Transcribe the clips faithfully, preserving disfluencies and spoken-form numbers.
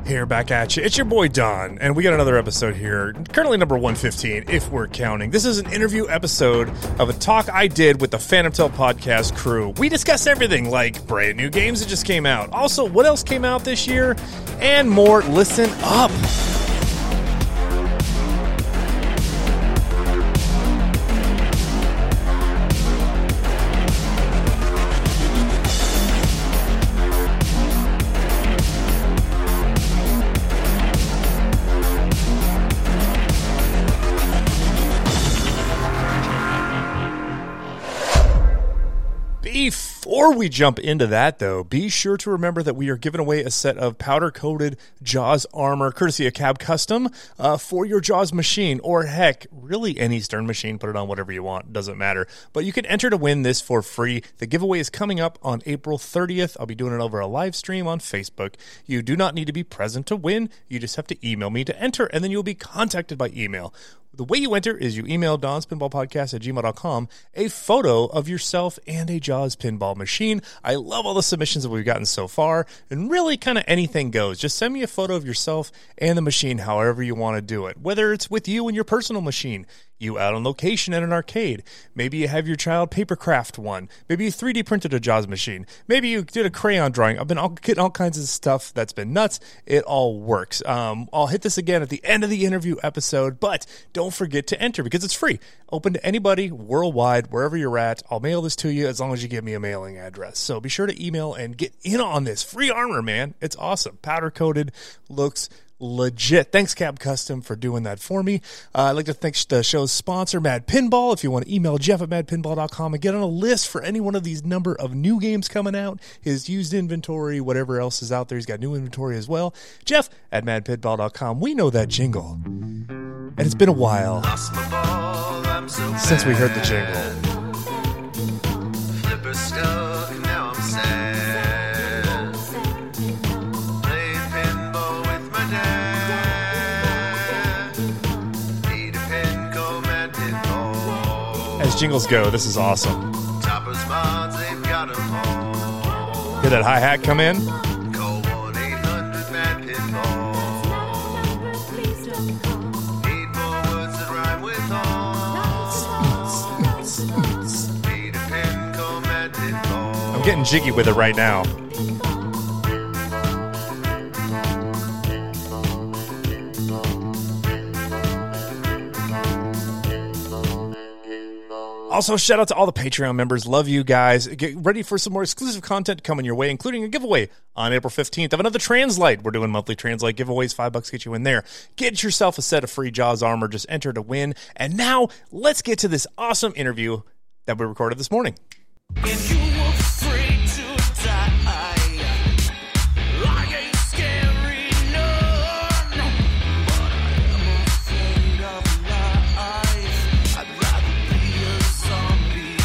Here, back at you. It's your boy Don, and we got another episode here, currently number one fifteen, if we're counting. This is an interview episode of a talk I did with the Phantom Tail podcast crew. We discussed everything, like brand new games that just came out, also what else came out this year, and more. Listen up. Before we jump into that, though, be sure to remember that we are giving away a set of powder-coated Jaws armor, courtesy of Cab Custom, uh, for your Jaws machine, or heck, really any Stern machine. Put it on whatever you want. Doesn't matter. But you can enter to win this for free. The giveaway is coming up on April thirtieth. I'll be doing it over a live stream on Facebook. You do not need to be present to win. You just have to email me to enter, and then you'll be contacted by email. The way you enter is you email Don's Pinball Podcast at gmail dot com a photo of yourself and a Jaws pinball machine. I love all the submissions that we've gotten so far, and really kind of anything goes. Just send me a photo of yourself and the machine however you want to do it, whether it's with you and your personal machine, you out on location at an arcade, maybe you have your child papercraft one, maybe you three D printed a Jaws machine, maybe you did a crayon drawing. I've been all, getting all kinds of stuff that's been nuts. It all works. Um, I'll hit this again at the end of the interview episode, but don't forget to enter because it's free. Open to anybody worldwide, wherever you're at. I'll mail this to you as long as you give me a mailing address. So be sure to email and get in on this. Free armor, man. It's awesome. Powder coated, looks legit. Thanks, Cab Custom, for doing that for me. Uh, I'd like to thank the show's sponsor, Mad Pinball. If you want to email Jeff at mad pinball dot com and get on a list for any one of these number of new games coming out, his used inventory, whatever else is out there, he's got new inventory as well. Jeff at mad pinball dot com. We know that jingle. And it's been a while ball, so since we heard the jingle. Flipper stuck, now I'm sad. Played pinball with my dad. Need a pin, go Mad Pinball. As jingles go, this is awesome. Topper's mods, they've got 'em all. Hear that hi-hat come in? Call one eight hundred Mad Pinball. I'm getting jiggy with it right now. Also, shout out to all the Patreon members. Love you guys. Get ready for some more exclusive content coming your way, including a giveaway on April fifteenth of another Translite. We're doing monthly Translite giveaways. Five bucks get you in there. Get yourself a set of free Jaws armor. Just enter to win. And now, let's get to this awesome interview that we recorded this morning. And you were afraid to die. Like a scary nun. But I am afraid of life. I'd rather be a zombie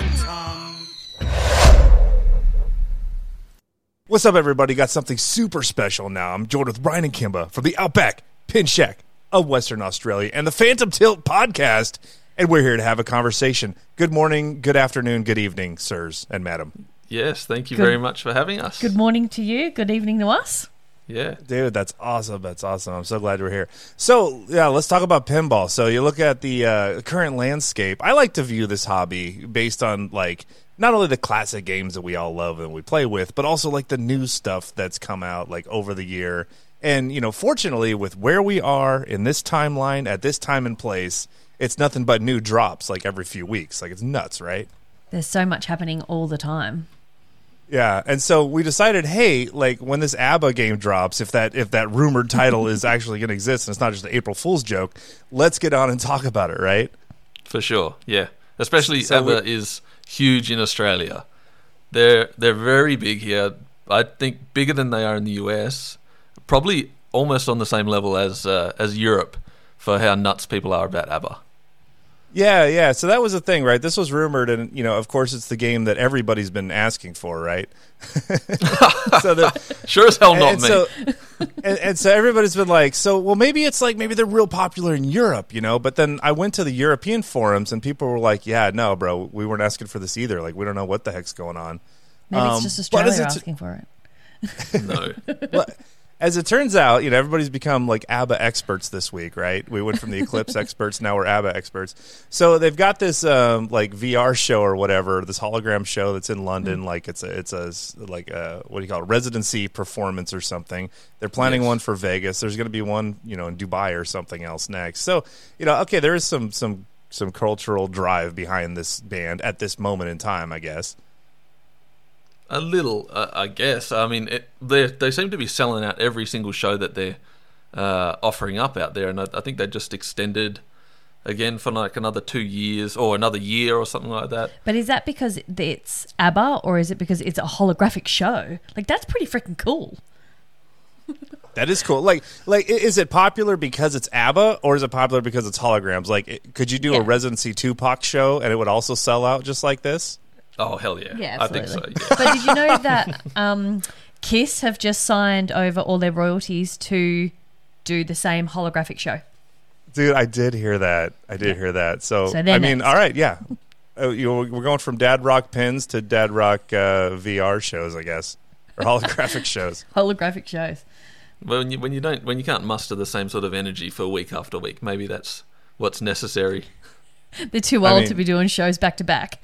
phantom. What's up, everybody? Got something super special now. I'm joined with Ryan and Kimba from the Outback Pin Shack of Western Australia and the Phantom Tilt podcast. And we're here to have a conversation. Good morning, good afternoon, good evening, sirs and madam. Yes, thank you good, very much for having us. Good morning to you. Good evening to us. Yeah. Dude, that's awesome. That's awesome. I'm so glad we're here. So, yeah, let's talk about pinball. So you look at the uh, current landscape. I like to view this hobby based on, like, not only the classic games that we all love and we play with, but also, like, the new stuff that's come out, like, over the year. And, you know, fortunately, with where we are in this timeline, at this time and place, it's nothing but new drops like every few weeks. Like, it's nuts, right? There's so much happening all the time. Yeah, and so we decided, hey, like when this ABBA game drops, if that if that rumored title is actually going to exist and it's not just an April Fool's joke, let's get on and talk about it, right? For sure, yeah. Especially so ABBA is huge in Australia. They're they're very big here. I think bigger than they are in the U S. Probably almost on the same level as uh, as Europe for how nuts people are about ABBA. Yeah, yeah. So that was the thing, right? This was rumored, and you know, of course, it's the game that everybody's been asking for, right? so the, sure as hell not and me. So, and, and so everybody's been like, so well, maybe it's like maybe they're real popular in Europe, you know. But then I went to the European forums, and people were like, "Yeah, no, bro, we weren't asking for this either. Like, we don't know what the heck's going on." Maybe um, it's just Australia it asking for it. No. But, as it turns out, you know, everybody's become like ABBA experts this week, right? We went from the Eclipse experts, now we're ABBA experts. So they've got this um, like V R show or whatever, this hologram show that's in London. Mm-hmm. Like it's a, it's a like a, what do you call it, residency performance or something. They're planning yes. one for Vegas. There's going to be one, you know, in Dubai or something else next. So, you know, okay, there is some some some cultural drive behind this band at this moment in time, I guess. A little, uh, I guess. I mean, it, they they seem to be selling out every single show that they're uh, offering up out there, and I, I think they just extended again for like another two years or another year or something like that. But is that because it's ABBA, or is it because it's a holographic show? Like, that's pretty freaking cool. That is cool. Like, like, is it popular because it's ABBA, or is it popular because it's holograms? Like, it, could you do yeah. a Residency Tupac show and it would also sell out just like this? Oh, hell yeah. Yeah, I think so, yeah. But did you know that um, Kiss have just signed over all their royalties to do the same holographic show? Dude, I did hear that. I did yeah. hear that. So, so I mean, all right, yeah. Uh, you know, we're going from Dad Rock pins to Dad Rock uh, V R shows, I guess, or holographic shows. Holographic shows. Well, when you when you don't when you can't muster the same sort of energy for week after week, maybe that's what's necessary. They're too old I mean, to be doing shows back to back.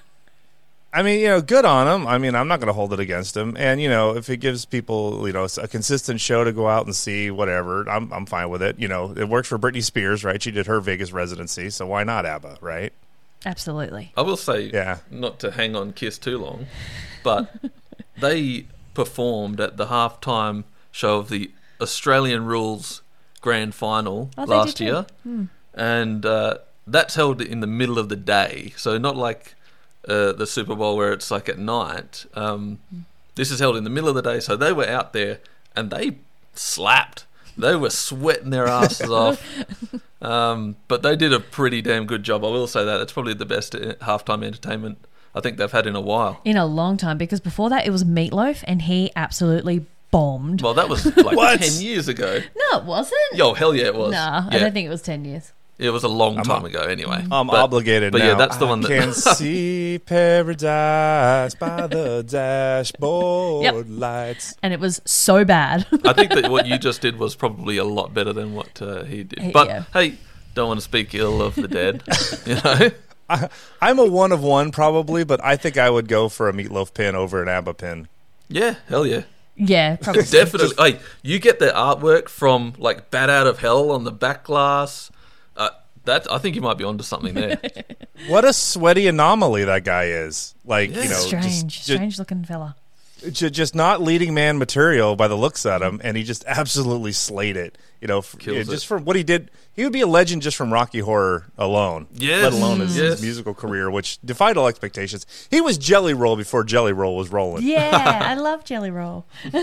I mean, you know, good on him. I mean, I'm not going to hold it against him. And, you know, if it gives people, you know, a consistent show to go out and see, whatever, I'm I'm fine with it. You know, it worked for Britney Spears, right? She did her Vegas residency, so why not ABBA, right? Absolutely. I will say, yeah. not to hang on Kiss too long, but they performed at the halftime show of the Australian Rules Grand Final oh, last year. Hmm. And uh, that's held in the middle of the day, so not like Uh, the Super Bowl where it's like at night. Um, this is held in the middle of the day, so they were out there and they slapped. They were sweating their asses off. Um, but they did a pretty damn good job. I will say that. It's probably the best halftime entertainment I think they've had in a while. In a long time, because before that it was Meatloaf and he absolutely bombed. Well, that was like ten years ago. No, it wasn't. Yo, hell yeah, it was. Nah, yeah. I don't think it was ten years. It was a long I'm time a, ago anyway. I'm but, obligated but now. yeah, that's the one that... I can see paradise by the dashboard yep. lights. And it was so bad. I think that what you just did was probably a lot better than what uh, he did. But, yeah. hey, don't want to speak ill of the dead, you know? I, I'm a one of one probably, but I think I would go for a Meatloaf pin over an ABBA pin. Yeah, hell yeah. Yeah, probably. Definitely. Hey, you get the artwork from, like, Bat Out of Hell on the back glass. Uh, that I think you might be onto something there. What a sweaty anomaly that guy is. Like, Yeah. you know, strange, just, strange looking fella. Just, just not leading man material by the looks at him, and he just absolutely slayed it. You know, f- yeah, Kills just it. from what he did, he would be a legend just from Rocky Horror alone. Yes. Let alone his, Yes. his musical career, which defied all expectations. He was Jelly Roll before Jelly Roll was rolling. Yeah, I love Jelly Roll.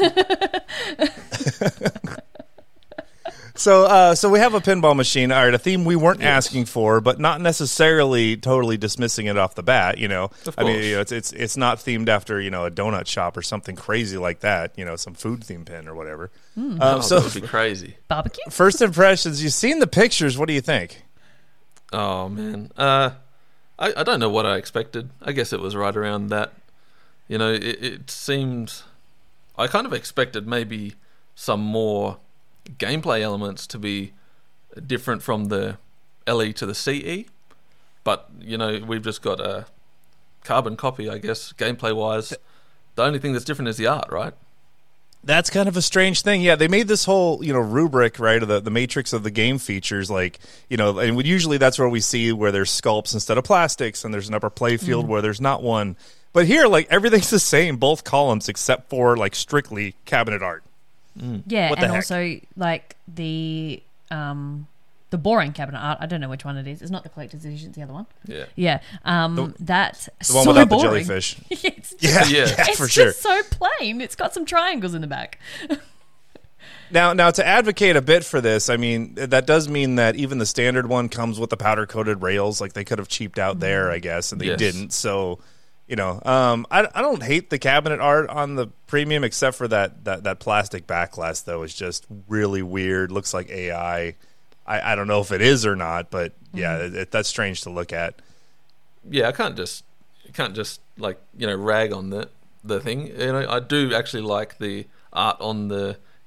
So, uh, so we have a pinball machine. All right, a theme we weren't asking for, but not necessarily totally dismissing it off the bat. You know, Of I mean, course. you know, it's it's it's not themed after, you know, a donut shop or something crazy like that. You know, some food theme pin or whatever. Um, Oh, so, that would be crazy. Barbecue? first impressions. You've seen the pictures. What do you think? Oh, man. Uh, I, I don't know what I expected. I guess it was right around that. You know, it, it seemed... I kind of expected maybe some more gameplay elements to be different from the L E to the C E. But, you know, we've just got a carbon copy, I guess, gameplay-wise. The only thing that's different is the art, right? That's kind of a strange thing. Yeah, they made this whole, you know, rubric, right, of the, the matrix of the game features, like, you know, and we, usually that's where we see where there's sculpts instead of plastics, and there's an upper play field mm. where there's not one. But here, like, everything's the same, both columns, except for, like, strictly cabinet art. Mm. Yeah, What the and heck? also like the um the boring cabinet art. I don't know which one it is. It's not the collector's edition. It's the other one. Yeah. Yeah, um, that's The one so without boring. the jellyfish. it's just, Yeah, Yeah. yeah, it's for just sure. so plain. It's got some triangles in the back. Now, now to advocate a bit for this, I mean, that does mean that even the standard one comes with the powder-coated rails. Like, they could have cheaped out there, I guess, and they Yes. didn't. So, you know, um, I, I don't hate the cabinet art on the premium, except for that, that, that plastic backlash, though, is just really weird. Looks like A I. I, I don't know if it is or not, but, yeah, it, it, that's strange to look at. Yeah, I can't just... I can't just, like, you know, rag on the, the thing. You know, I do actually like the art on the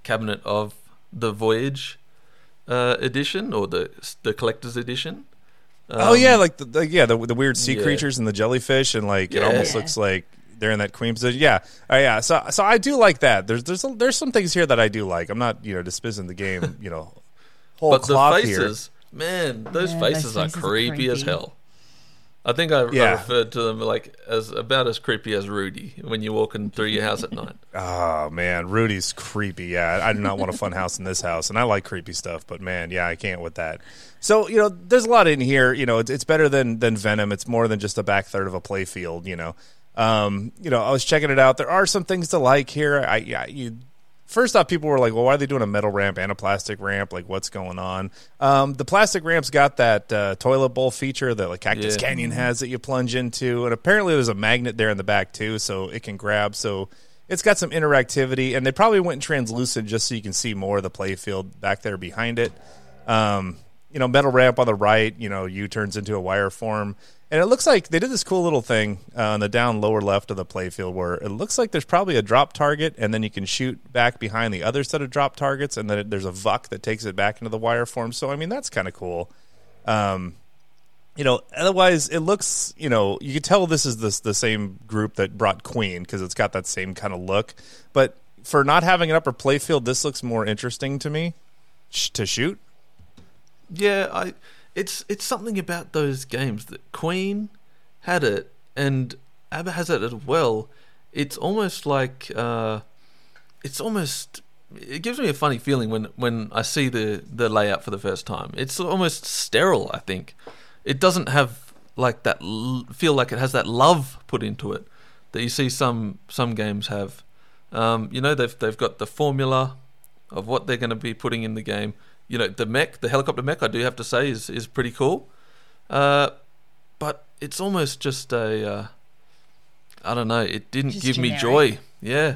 cabinet of the Voyage uh, edition or the the collector's edition. Um, oh yeah, like the, the yeah the, the weird sea yeah. creatures and the jellyfish, and like it Yeah. almost Yeah. looks like they're in that queen position. Yeah, oh, yeah. So so I do like that. There's there's a, there's some things here that I do like. I'm not you know dismissing the game you know whole but the cloth here. faces, man, those Yeah, those faces, are, faces are creepy as creepy. hell. I think I, I Yeah. referred to them like as about as creepy as Rudy when you're walking through your house at night. Oh man, Rudy's creepy. Yeah, I do not want a fun house in this house, and I like creepy stuff. But man, yeah, I can't with that. So you know, there's a lot in here. You know, it's, it's better than than Venom. It's more than just a back third of a playfield. You know, um, you know, I was checking it out. There are some things to like here. I yeah, you. First off, people were like, well, why are they doing a metal ramp and a plastic ramp? Like, what's going on? Um, the plastic ramp's got that uh, toilet bowl feature that like Cactus Yeah. Canyon has that you plunge into. And apparently there's a magnet there in the back, too, so it can grab. So it's got some interactivity. And they probably went translucent just so you can see more of the playfield back there behind it. Um, you know, metal ramp on the right, you know, U turns into a wire form. And it looks like they did this cool little thing uh, on the down lower left of the playfield where it looks like there's probably a drop target, and then you can shoot back behind the other set of drop targets, and then it, there's a V U C that takes it back into the wire form. So, I mean, that's kind of cool. Um, you know, otherwise, it looks, you know, you can tell this is the, the same group that brought Queen because it's got that same kind of look. But for not having an upper playfield, this looks more interesting to me sh- to shoot. Yeah, I. It's it's something about those games that Queen had it and ABBA has it as well. It's almost like uh, it's almost it gives me a funny feeling when, when I see the, the layout for the first time. It's almost sterile. I think it doesn't have like that l- feel like it has that love put into it that you see some some games have. Um, you know, they've they've got the formula of what they're going to be putting in the game. You know, the mech, the helicopter mech, I do have to say, is, is pretty cool. Uh, but it's almost just a, uh, I don't know, it didn't Just give me generic. joy. Yeah.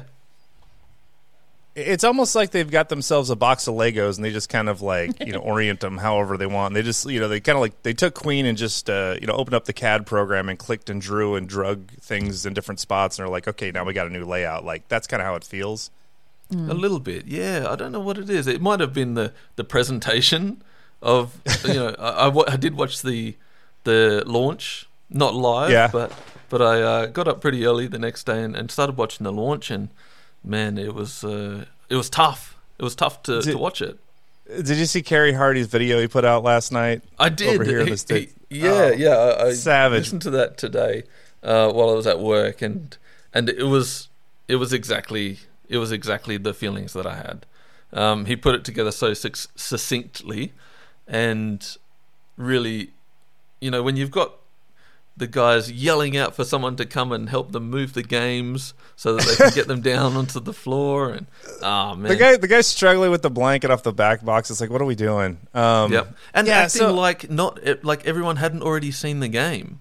It's almost like they've got themselves a box of Legos and they just kind of like, you know, orient them however they want. They just, you know, they kind of like, they took Queen and just, uh, you know, opened up the C A D program and clicked and drew and drug things in different spots. And they're like, okay, now we got a new layout. Like, that's kind of how it feels. A little bit, yeah. I don't know what it is. It might have been the, the presentation of, you know, I, I, wa- I did watch the the launch, not live, Yeah. but but I uh, got up pretty early the next day and, and started watching the launch, and man, it was uh, it was tough. It was tough to, Did- to watch it. Did you see Kerry Hardy's video he put out last night? I did. Over here in He- the States. he- yeah, Oh, yeah. I, I savage. listened to that today uh, while I was at work, and and it was it was exactly it was exactly the feelings that I had. Um, he put it together so suc- succinctly, and really, you know, when you've got the guys yelling out for someone to come and help them move the games so that they can get them down onto the floor, and oh man, The guy, the guy's struggling with the blanket off the back box. It's like, what are we doing? Um, Yep. And yeah, acting so- like not it- like everyone hadn't already seen the game.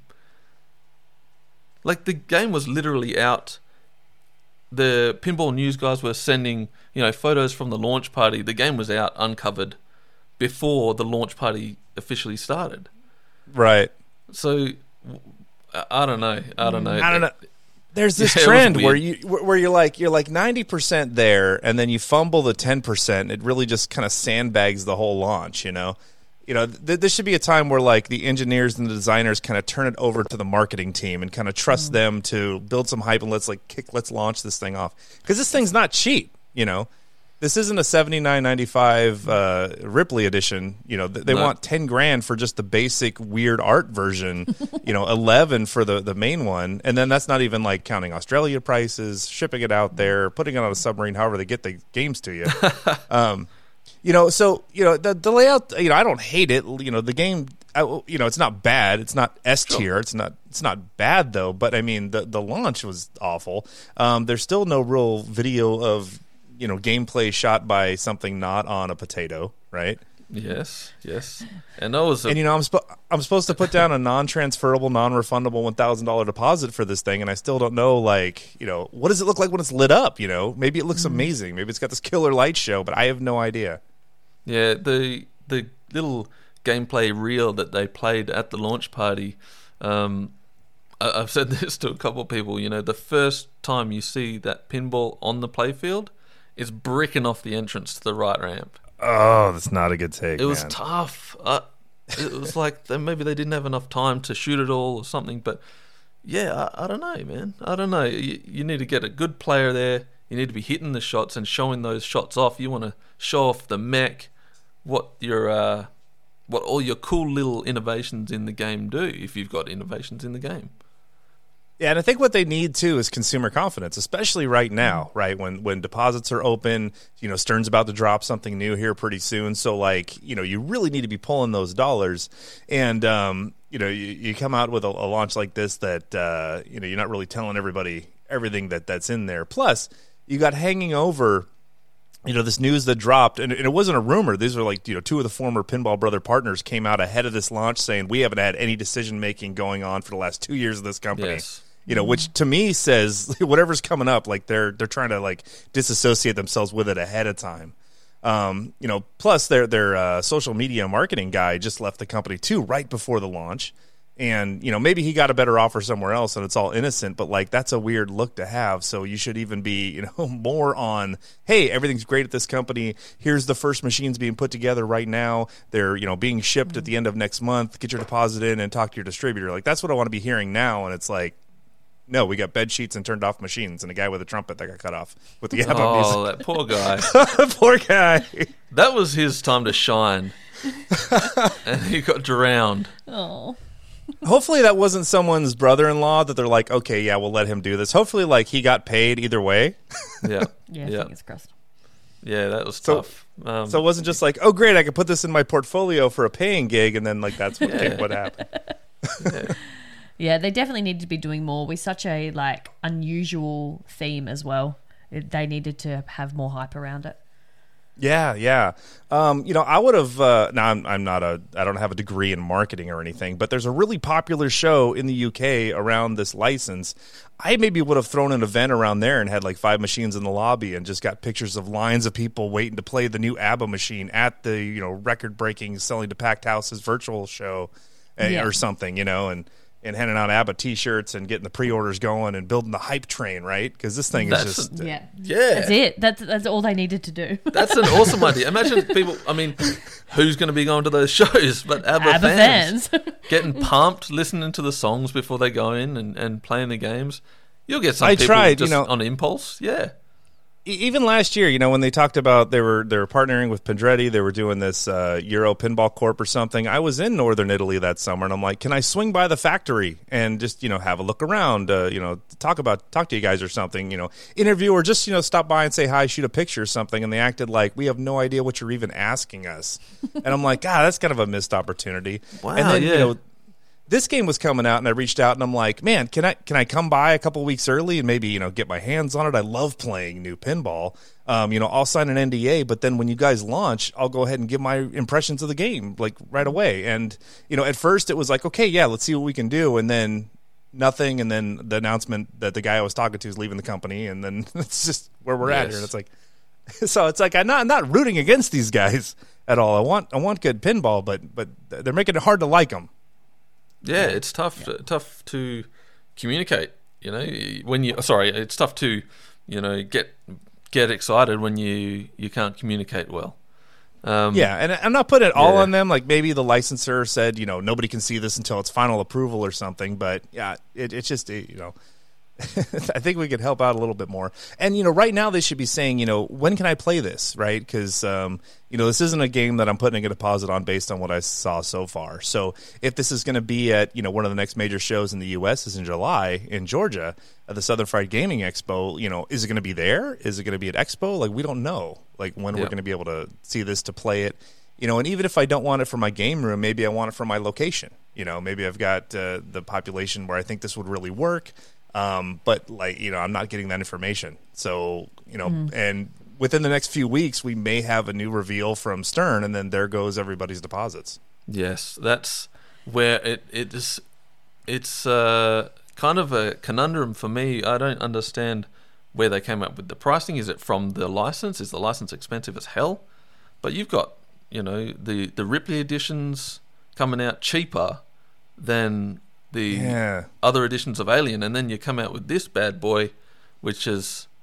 Like the game was literally out. The Pinball News guys were sending, you know, photos from the launch party. The game was out uncovered before the launch party officially started. Right. So w- I I don't know. I don't know. I don't know. There's this Yeah, it was trend where weird. you where where you're like you're like ninety percent there, and then you fumble the ten percent. It really just kind of sandbags the whole launch. You know, you know. Th- this should be a time where like the engineers and the designers kind of turn it over to the marketing team and kind of trust them to build some hype and let's like kick, let's launch this thing off because this thing's not cheap. You know, this isn't a seventy-nine ninety-five uh, Ripley edition. You know, th- they No. want ten grand for just the basic weird art version. You know, eleven for the the main one, and then that's not even like counting Australia prices, shipping it out there, putting it on a submarine, however they get the games to you. um, you know, so you know the the layout. You know, I don't hate it. You know, the game. I, you know, it's not bad. It's not S tier. It's not. It's not bad though. But I mean, the the launch was awful. Um, there's still no real video of you know gameplay shot by something not on a potato, right? Yes, yes. And that was a, And you know, I'm sp- I'm supposed to put down a non-transferable, non-refundable one thousand dollar deposit for this thing, and I still don't know, like, you know, what does it look like when it's lit up? You know, maybe it looks amazing, maybe it's got this killer light show, but I have no idea. Yeah, the the little gameplay reel that they played at the launch party. Um, I, I've said this to a couple of people. You know, the first time you see that pinball on the playfield, is bricking off the entrance to the right ramp. Oh, that's not a good take. It was man. tough. Uh, it was like they, maybe they didn't have enough time to shoot it all or something. But yeah, I, I don't know, man. I don't know. You, you need to get a good player there. You need to be hitting the shots and showing those shots off. You want to show off the mech, what your uh, what all your cool little innovations in the game do. If you've got innovations in the game. Yeah, and I think what they need too is consumer confidence, especially right now, right? When when deposits are open, you know, Stern's about to drop something new here pretty soon. So like, you know, you really need to be pulling those dollars. And um, you know, you, you come out with a, a launch like this that uh, you know, you're not really telling everybody everything that that's in there. Plus, you got hanging over, you know, this news that dropped, and, and it wasn't a rumor. These are like, you know, two of the former Pinball Brother partners came out ahead of this launch saying we haven't had any decision making going on for the last two years of this company. Yes. You know, which to me says whatever's coming up, like they're they're trying to like disassociate themselves with it ahead of time. Um, you know, plus their their uh, social media marketing guy just left the company too right before the launch, and you know maybe he got a better offer somewhere else and it's all innocent, but like that's a weird look to have. So you should even be you know more on, hey, everything's great at this company. Here's the first machines being put together right now. They're you know being shipped at the end of next month. Get your deposit in and talk to your distributor. Like that's what I want to be hearing now, and it's like. No, we got bed sheets and turned off machines and a guy with a trumpet that got cut off with the ABBA Oh, music. that poor guy. Poor guy. That was his time to shine. And he got drowned. Oh. Hopefully that wasn't someone's brother-in-law that they're like, okay, yeah, we'll let him do this. Hopefully, like, he got paid either way. Yeah. Yeah, Yeah. fingers crossed. Yeah, that was So- tough. Um, So it wasn't just like, oh, great, I could put this in my portfolio for a paying gig, and then, like, that's what, Yeah. what happened. yeah. Yeah, they definitely needed to be doing more with such a like unusual theme as well. It, they needed to have more hype around it. Yeah, yeah. Um, you know, I would have. Uh, now, I'm, I'm not a. I don't have a degree in marketing or anything, but there's a really popular show in the U K around this license. I maybe would have thrown an event around there and had like five machines in the lobby and just got pictures of lines of people waiting to play the new ABBA machine at the you know record-breaking Selling to Packed Houses virtual show uh, Yeah. or something. You know, and. And handing out ABBA T-shirts and getting the pre-orders going and building the hype train, right? Because this thing That's- is just Yeah. Yeah. That's it. That's that's all they needed to do. That's an awesome idea. Imagine people, I mean, who's going to be going to those shows? But ABBA, ABBA fans. fans. Getting pumped, listening to the songs before they go in and, and playing the games. You'll get some I people tried, you just know- on impulse. Yeah. E- even last year, you know, when they talked about they were they were partnering with Pendretti, they were doing this uh, Euro Pinball Corp or something. I was in Northern Italy that summer, and I'm like, can I swing by the factory and just you know have a look around, uh, you know, talk about talk to you guys or something, you know, interview or just you know stop by and say hi, shoot a picture or something. And they acted like we have no idea what you're even asking us, and I'm like, God, that's kind of a missed opportunity. Wow, and then yeah. you know. This game was coming out, and I reached out, and I'm like, man, can I can I come by a couple weeks early and maybe you know get my hands on it? I love playing new pinball. Um, you know, I'll sign an N D A, but then when you guys launch, I'll go ahead and give my impressions of the game like right away. And you know, at first it was like, okay, yeah, let's see what we can do, and then nothing, and then the announcement that the guy I was talking to is leaving the company, and then it's just where we're at Yes. here. And it's like, so it's like I'm not I'm not rooting against these guys at all. I want I want good pinball, but but they're making it hard to like them. Yeah, it's tough tough to communicate, you know, when you sorry, it's tough to, you know, get get excited when you you can't communicate well. Um, Yeah, and I'm not putting it all Yeah. on them. Like maybe the licensor said, you know, nobody can see this until it's final approval or something. But yeah, it, it's just, you know, I think we could help out a little bit more. And, you know, right now they should be saying, you know, when can I play this, right? Because, um, you know, this isn't a game that I'm putting a deposit on based on what I saw so far. So if this is going to be at, you know, one of the next major shows in the U S is in July in Georgia at the Southern Fried Gaming Expo, you know, is it going to be there? Is it going to be at Expo? Like, we don't know, like, when we're Yeah. going to be able to see this to play it. You know, and even if I don't want it for my game room, maybe I want it for my location. You know, maybe I've got uh, the population where I think this would really work. Um, but like, you know, I'm not getting that information. So, you know, and within the next few weeks, we may have a new reveal from Stern, and then there goes everybody's deposits. Yes, that's where it it is. It's uh, kind of a conundrum for me. I don't understand where they came up with the pricing. Is it from the license? Is the license expensive as hell? But you've got, you know, the the Ripley editions coming out cheaper than the Yeah. other editions of Alien, and then you come out with this bad boy, which is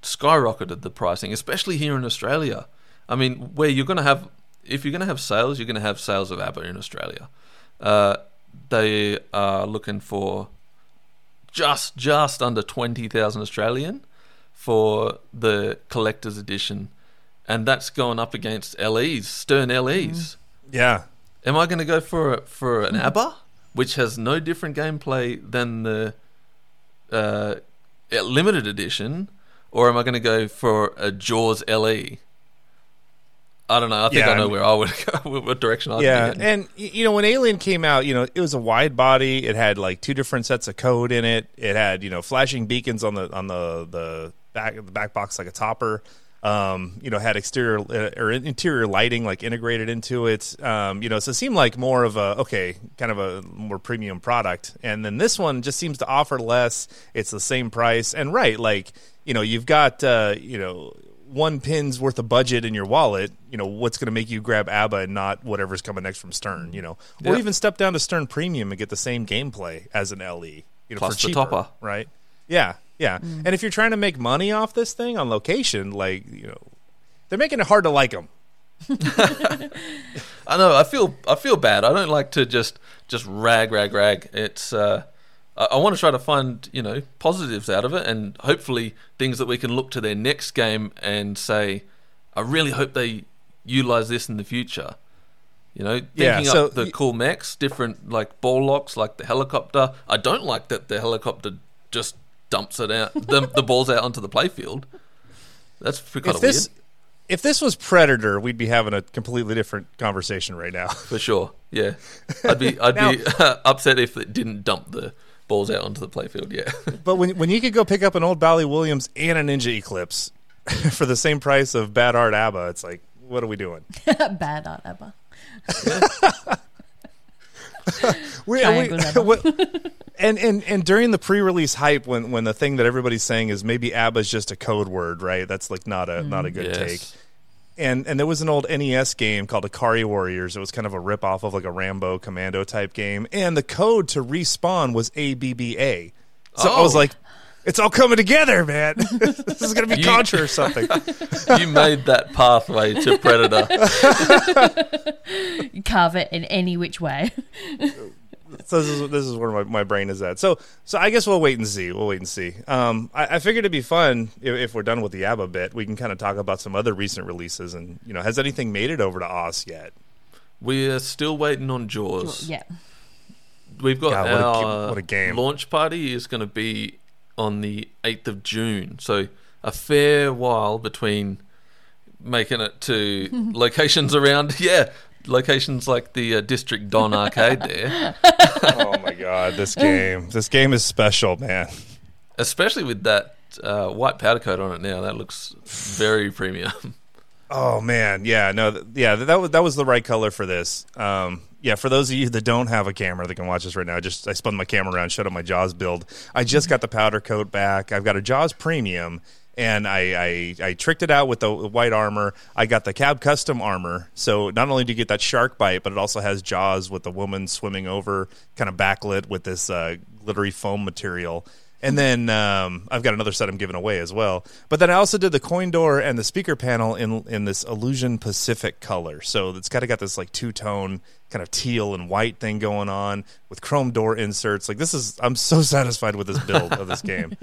skyrocketed the pricing, especially here in Australia. I mean, where you're going to have, if you're going to have sales, you're going to have sales of ABBA in Australia. Uh, they are looking for just just under twenty thousand Australian for the collector's edition, and that's going up against L Es, Stern L Es. Mm. Yeah. Am I going to go for for an ABBA, which has no different gameplay than the uh, limited edition, or am I going to go for a Jaws L E? I don't know. I think yeah, I know where I would go, what direction I'd yeah, be in. and you know, when Alien came out, you know, it was a wide body. It had like two different sets of code in it. It had, you know, flashing beacons on the on the the back the back box like a topper. Um, you know, had exterior uh, or interior lighting like integrated into it. Um, you know, so it seemed like more of a okay, kind of a more premium product. And then this one just seems to offer less. It's the same price, and right, like you know, you've got uh, you know. one pin's worth of budget in your wallet, you know, what's going to make you grab ABBA and not whatever's coming next from Stern, you know, or yep. even step down to Stern Premium and get the same gameplay as an L E, you know, plus for cheaper, the topper, right? Yeah, yeah. Mm. And if you're trying to make money off this thing on location, like, you know, they're making it hard to like them. I know. I feel. I feel bad. I don't like to just just rag, rag, rag. It's. Uh, I, I want to try to find, you know, positives out of it, and hopefully things that we can look to their next game and say, I really hope they utilize this in the future. You know, thinking yeah, so up the y- cool mechs, different like ball locks, like the helicopter. I don't like that the helicopter just dumps it out, the, the balls out onto the playfield. That's kind of weird. If this was Predator, we'd be having a completely different conversation right now. For sure, yeah. I'd be I'd now, be uh, upset if it didn't dump the balls out onto the playfield, yeah. But when when you could go pick up an old Bally Williams and a Ninja Eclipse for the same price of Bad Art ABBA, it's like, what are we doing? Bad Art ABBA. we, we, what, and, and and during the pre-release hype, when when the thing that everybody's saying is maybe ABBA is just a code word, right? That's like not a mm. not a good yes. take. And and there was an old N E S game called Akari Warriors. It was kind of a rip-off of like a Rambo Commando type game. And the code to respawn was A B B A. So oh. I was like, it's all coming together, man. This is going to be you, Contra or something. You made that pathway to Predator. You carve it in any which way. So this is this is where my, my brain is at. So so I guess we'll wait and see. We'll wait and see. Um, I, I figured it'd be fun if, if we're done with the ABBA bit. We can kind of talk about some other recent releases. And you know, has anything made it over to Oz yet? We're still waiting on Jaws. Yeah. We've got God, what our a, what a game. Launch party is going to be on the eighth of June. So a fair while between making it to locations around. Yeah. Locations like the uh, District Don arcade there. Oh my god, this game. This game is special, man. Especially with that uh, white powder coat on it now. That looks very premium. Oh man, yeah, no, th- yeah, that was that was the right color for this. Um, yeah, for those of you that don't have a camera that can watch this right now, just I spun my camera around, showed up my Jaws build. I just got the powder coat back. I've got a Jaws Premium. And I, I, I tricked it out with the white armor. I got the Cab Custom armor. So not only do you get that shark bite, but it also has Jaws with the woman swimming over, kind of backlit with this uh, glittery foam material. And then um, I've got another set I'm giving away as well. But then I also did the coin door and the speaker panel in in this Illusion Pacific color. So it's kind of got this like two-tone kind of teal and white thing going on with chrome door inserts. Like this is, I'm so satisfied with this build of this game.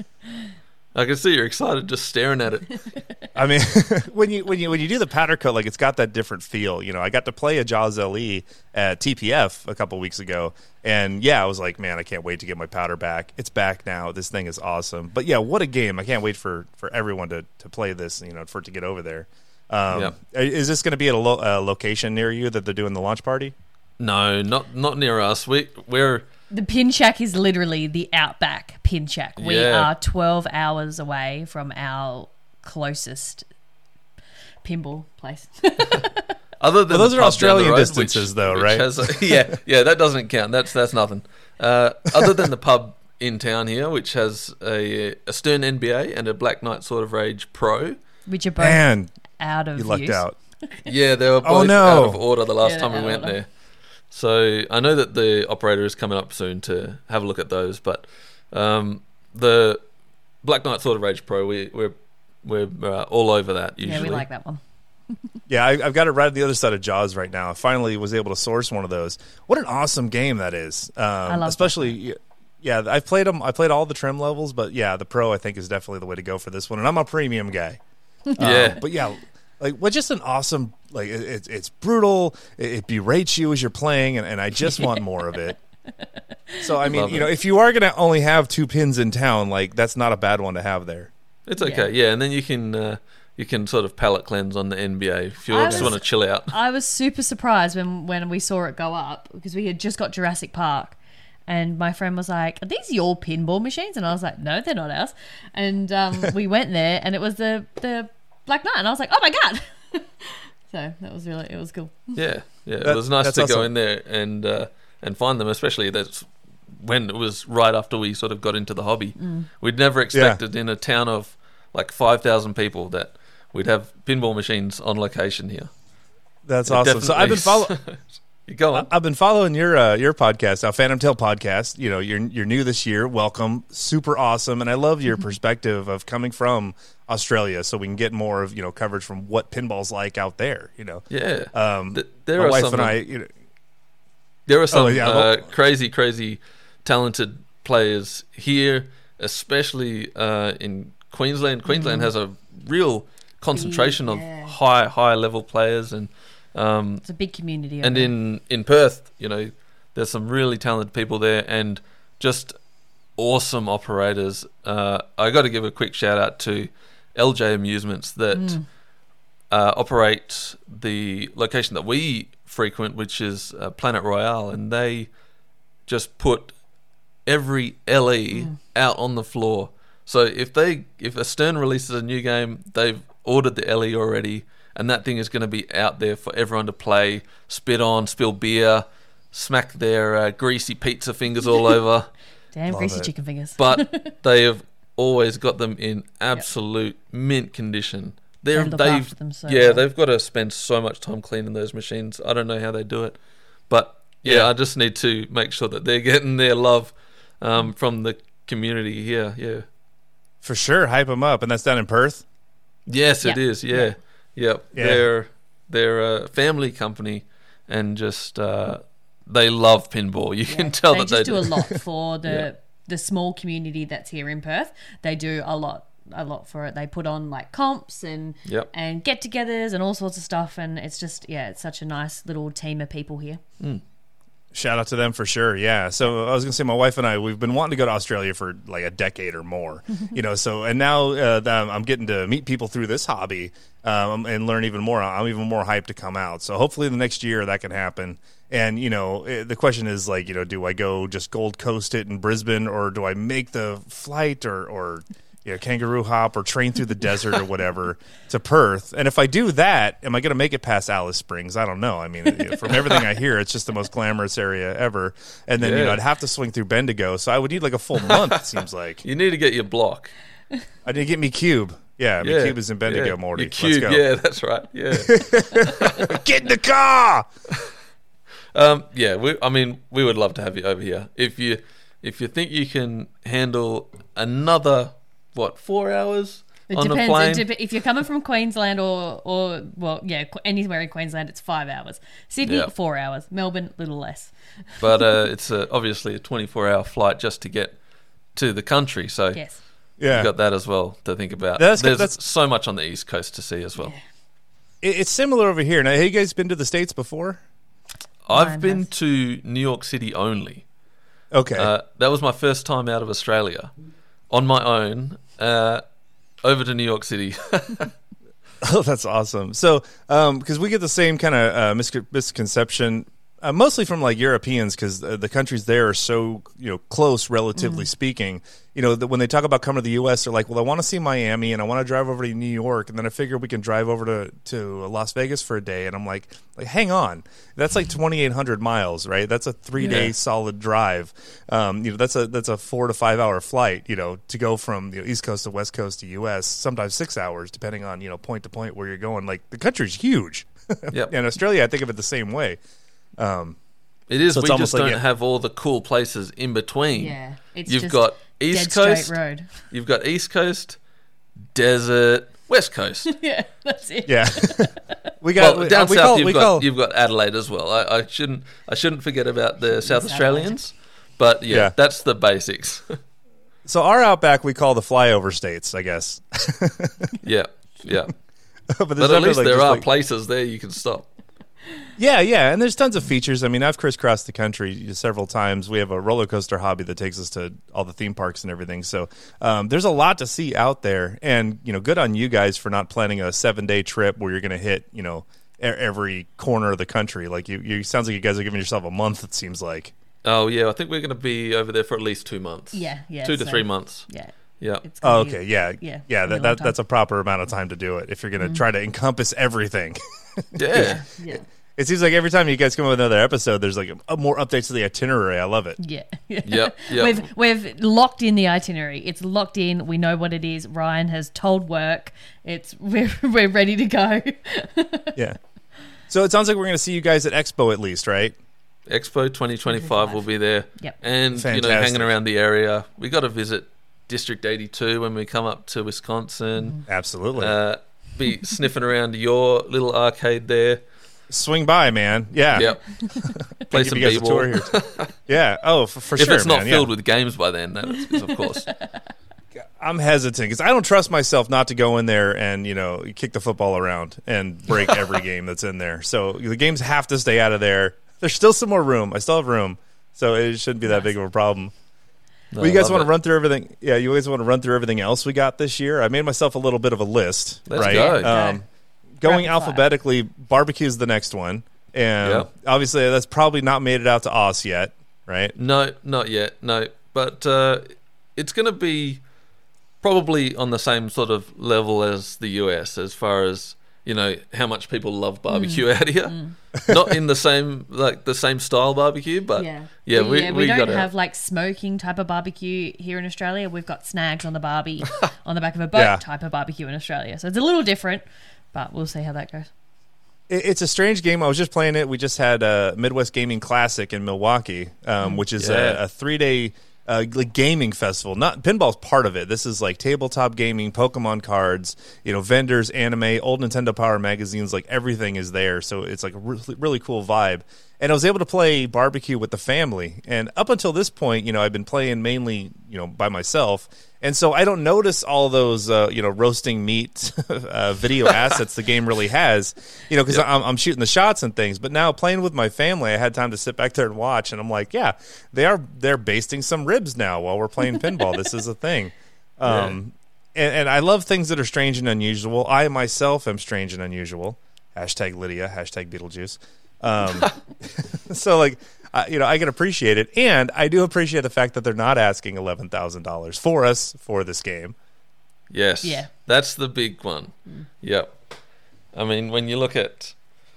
I can see you're excited just staring at it. I mean, when you when you when you do the powder coat, like it's got that different feel. You know, I got to play a Jaws L E at T P F a couple weeks ago, and yeah, I was like, man, I can't wait to get my powder back. It's back now. This thing is awesome. But yeah, what a game! I can't wait for, for everyone to, to play this. You know, for it to get over there. Um, yeah. Is this going to be at a, lo- a location near you that they're doing the launch party? No, not not near us. We we're. The Pin Shack is literally the outback Pin Shack. We Yeah. are twelve hours away from our closest pinball place. Other than Well, those the are pub Australian down the road, distances, which- though, which right? has a- yeah, yeah, that doesn't count. That's that's nothing. Uh, other than the pub in town here, which has a, a Stern N B A and a Black Knight Sword of Rage Pro. Which are both Man, out of you lucked use. out. Yeah, they were both Oh, no. out of order the last Yeah, time we out of went order. there. So I know that the operator is coming up soon to have a look at those. But um, the Black Knight Sword of Rage Pro, we, we're we're uh, all over that usually. Yeah, we like that one. Yeah, I, I've got it right on the other side of Jaws right now. I finally was able to source one of those. What an awesome game that is! Um, I love especially, yeah, I've played them. I played all the trim levels, but yeah, the Pro I think is definitely the way to go for this one. And I'm a premium guy. Yeah, um, but yeah, like what just an awesome like it, it's it's brutal. It, it berates you as you're playing, and, and I just want more of it. So I mean, Love you it. know, if you are going to only have two pins in town, like that's not a bad one to have there. it's okay. Yeah, and then you can uh, you can sort of palate cleanse on the N B A if you I just was- want to chill out. I was super surprised when, when we saw it go up because we had just got Jurassic Park. And my friend was like, "Are these your pinball machines?" And I was like, "No, they're not ours." And um, we went there, and it was the, the Black Knight. And I was like, "Oh my God." So that was really, it was cool. Yeah, yeah. That- it was nice that's to go awesome. in there and uh, and find them, especially that's when it was right after we sort of got into the hobby. Mm. We'd never expected in a town of like five thousand people that we'd have pinball machines on location here. That's It awesome. So I've been definitely- following. You go on. I've been following your uh, your podcast, now Phantom Tail podcast. You know, you're you're new this year. Welcome, super awesome, and I love your perspective of coming from Australia, so we can get more of you know coverage from what pinball's like out there. You know, Yeah. um, Th- there my are wife some, and I. You know, There are some Oh, yeah, uh, well- crazy, crazy talented players here, especially uh, in Queensland. Queensland has a real concentration Yeah. of high, high level players, and um, It's a big community. and over there. in in Perth, you know, there's some really talented people there, and just awesome operators. Uh, I got to give a quick shout out to L J Amusements that Mm. uh, operate the location that we frequent, which is uh, Planet Royale, and they just put every L E Mm. out on the floor. So if they if a Stern releases a new game, they've ordered the L E already, and that thing is going to be out there for everyone to play, spit on, spill beer, smack their uh, greasy pizza fingers all over. Damn Love greasy it. chicken fingers. But they have always got them in absolute mint condition. They're, They look they've after them so yeah, well. they've got to spend so much time cleaning those machines. I don't know how they do it, but yeah, Yeah. I just need to make sure that they're getting their love um, from the community here. Yeah, for sure, hype them up, and that's down in Perth. yes, it Yeah. is. Yeah, yep. Yeah. They're they're a family company, and just uh, they love pinball. You Yeah. can tell they that just they do a lot for the Yeah. the small community that's here in Perth. They do a lot a lot for it. They put on like comps and Yep. and get-togethers and all sorts of stuff, and it's just yeah, it's such a nice little team of people here. Shout out to them for sure. Yeah. So I was gonna say, my wife and I, we've been wanting to go to Australia for like a decade or more. You know. So and now uh, that I'm getting to meet people through this hobby um, and learn even more. I'm even more hyped to come out. So hopefully the next year that can happen. And you know, eh, the question is like, you know, do I go just Gold Coast it in Brisbane, or do I make the flight, or or you know, kangaroo hop, or train through the desert or whatever to Perth? And if I do that, am I going to make it past Alice Springs? I don't know. I mean, you know, from everything I hear, it's just the most glamorous area ever. And then, you Yeah. know, I'd have to swing through Bendigo. So I would need like a full month, it seems like. You need to get your block. I need to get me Cube. Yeah, me Cube is in Bendigo, yeah. Morty. Your cube, Let's go. yeah, that's right. Yeah. Get in the car! Um, yeah, we, I mean, we would love to have you over here. If you if you think you can handle another, what, four hours It on a depends. plane? It dep- if you're coming from Queensland or or well, yeah, qu- anywhere in Queensland, it's five hours. Sydney, Yeah. four hours. Melbourne, little less. but uh, it's a, obviously a twenty-four hour flight just to get to the country. So Yes. Yeah. you've got that as well to think about. That's- There's that's- so much on the East Coast to see as well. It, it's similar over here. Now, have you guys been to the States before? I've Mine been has. to New York City only. Okay. Uh, that was my first time out of Australia on my own, uh, over to New York City. Oh, that's awesome. So, um, because we get the same kind of uh, misco- misconception, uh, mostly from like Europeans, because uh, the countries there are so you know close, relatively speaking. You know, that when they talk about coming to the U S, they're like, "Well, I want to see Miami, and I want to drive over to New York, and then I figure we can drive over to to Las Vegas for a day." And I'm like, "Like, hang on, that's like twenty-eight hundred miles, right? That's a three day Yeah. solid drive. Um, you know, that's a that's a four to five hour flight. You know, to go from you know, East Coast to West Coast to U S, sometimes six hours, depending on you know point to point where you're going. Like the country's huge. Yep. And Australia, I think of it the same way. Um, It is. So it's we almost just like don't it- have all the cool places in between. Yeah. It's You've just got East dead Coast. straight road. You've got East Coast, desert, West Coast. Yeah, that's it. Yeah, we got Well, we, down we south call, you've we got call, you've got Adelaide as well. I, I shouldn't I shouldn't forget about the South South Australians, but yeah, Yeah. that's the basics. so our outback we call the flyover states, I guess. yeah, yeah. but there's But at definitely, least like, there just, are like- places there you can stop. Yeah, yeah, and there's tons of features. I mean, I've crisscrossed the country several times. We have a roller coaster hobby that takes us to all the theme parks and everything. So um, there's a lot to see out there, and you know, good on you guys for not planning a seven day trip where you're going to hit, you know, e- every corner of the country. Like you, you sounds like you guys are giving yourself a month. It seems like. Oh yeah, I think we're going to be over there for at least two months. Yeah, yeah. two to so- three months. Yeah. Yeah, It's gonna Oh, be- okay, yeah, yeah, yeah. it's gonna be That, a long that time. that's a proper amount of time to do it if you're going to try to encompass everything. yeah. Yeah. It seems like every time you guys come up with another episode, there's like a, more updates to the itinerary. I love it. Yeah. Yep, yep. We've we've locked in the itinerary. It's locked in. We know what it is. Ryan has told work. It's we're we're ready to go. Yeah. So it sounds like we're going to see you guys at Expo at least, right? Expo twenty twenty-five will be there. Yep. And, you know, Fantastic. hanging around the area. We got to visit District eighty-two when we come up to Wisconsin. Absolutely. Uh, be sniffing around your little arcade there. Swing by, man. Yeah. Yep. Play Give some you guys a tour b-ball. here. Yeah. Oh, for, for If sure, it's not man. filled yeah. with games by then, that is, of course. I'm hesitant because I don't trust myself not to go in there and, you know, kick the football around and break every game that's in there. So the games have to stay out of there. There's still some more room. I still have room. So it shouldn't be that big of a problem. No, Well, you guys love want to it. run through everything? Yeah, you guys want to run through everything else we got this year? I made myself a little bit of a list. Let's right? go. Um, going Rapid fire. alphabetically, barbecue's the next one. And Yep. obviously that's probably not made it out to Oz yet, right? No, not yet. No, but uh, it's going to be probably on the same sort of level as the U S as far as, you know, how much people love barbecue Mm. out here. Not in the same like the same style barbecue, but Yeah. yeah, we, we yeah, we, we don't got have like smoking type of barbecue here in Australia. We've got snags on the barbie on the back of a boat Yeah. type of barbecue in Australia. So it's a little different, but we'll see how that goes. It, it's a strange game. I was just playing it. We just had a Midwest Gaming Classic in Milwaukee, um, which is Yeah. a, a three-day uh, like gaming festival. Not pinball's part of it. This is like tabletop gaming, Pokemon cards, you know, vendors, anime, old Nintendo Power magazines. Like everything is there. So it's like a really, really cool vibe. And I was able to play barbecue with the family. And up until this point, you know, I've been playing mainly, you know, by myself. And so I don't notice all those, uh, you know, roasting meat uh, video assets the game really has, you know, because Yep. I'm, I'm shooting the shots and things. But now playing with my family, I had time to sit back there and watch. And I'm like, yeah, they are they're basting some ribs now while we're playing pinball. This is a thing. Um, and, and I love things that are strange and unusual. I myself am strange and unusual. Hashtag Lydia, hashtag Beetlejuice. Um, so like, I, you know, I can appreciate it, and I do appreciate the fact that they're not asking eleven thousand dollars for us for this game. Yes. Yeah. That's the big one. Yep. I mean, when you look at,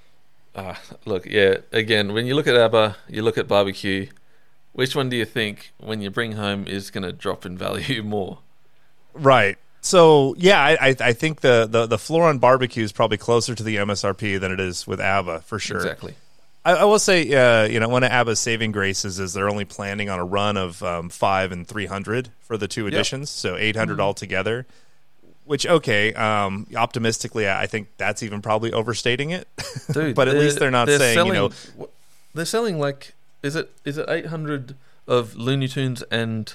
uh, look, yeah, again, when you look at ABBA, you look at barbecue, which one do you think, when you bring home, is going to drop in value more? Right. So yeah, I, I, I think the, the the floor on barbecue is probably closer to the M S R P than it is with ABBA for sure. Exactly. I, I will say, uh, you know, one of ABBA's saving graces is they're only planning on a run of um, five and three hundred for the two editions, so eight hundred altogether. Which okay, um, optimistically, I I think that's even probably overstating it. Dude, but at least they're not saying, selling, you know, w- they're selling like, is it is it eight hundred of Looney Tunes and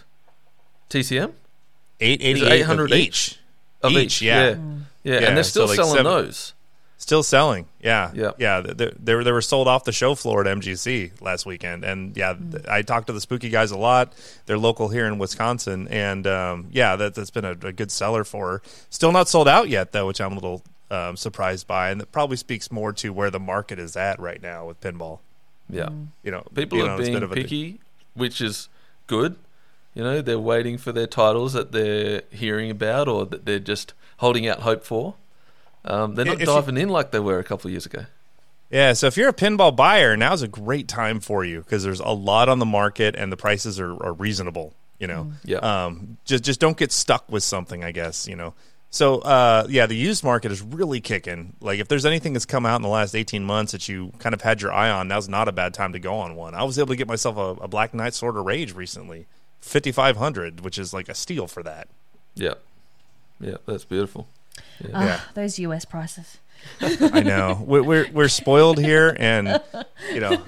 T C M? eight Is it eighty-eight eight hundred of each? each. Of Each, each, yeah. yeah. Yeah, Yeah, and they're so still like selling seven- those. Still selling, yeah, Yeah. yeah. They, they were they were sold off the show floor at M G C last weekend, and yeah, th- I talked to the Spooky guys a lot. They're local here in Wisconsin, and um, yeah, that, that's been a, a good seller for her. Still not sold out yet, though, which I'm a little um, surprised by, and that probably speaks more to where the market is at right now with pinball. Yeah. You know, People you are know, it's a being bit of a- picky, which is good. You know, they're waiting for their titles that they're hearing about or that they're just holding out hope for. Um, they're not If you- diving in like they were a couple of years ago. Yeah, so if you're a pinball buyer, now's a great time for you because there's a lot on the market and the prices are, are reasonable. You know, Yeah. um, just just don't get stuck with something, I guess. You know, so uh, yeah, the used market is really kicking. Like if there's anything that's come out in the last eighteen months that you kind of had your eye on, now's not a bad time to go on one. I was able to get myself a, a Black Knight Sword of Rage recently, fifty-five hundred, which is like a steal for that. Yeah. Yeah, that's beautiful. Ah, Yeah. those U S prices. I know. We're, we're we're spoiled here, and you know.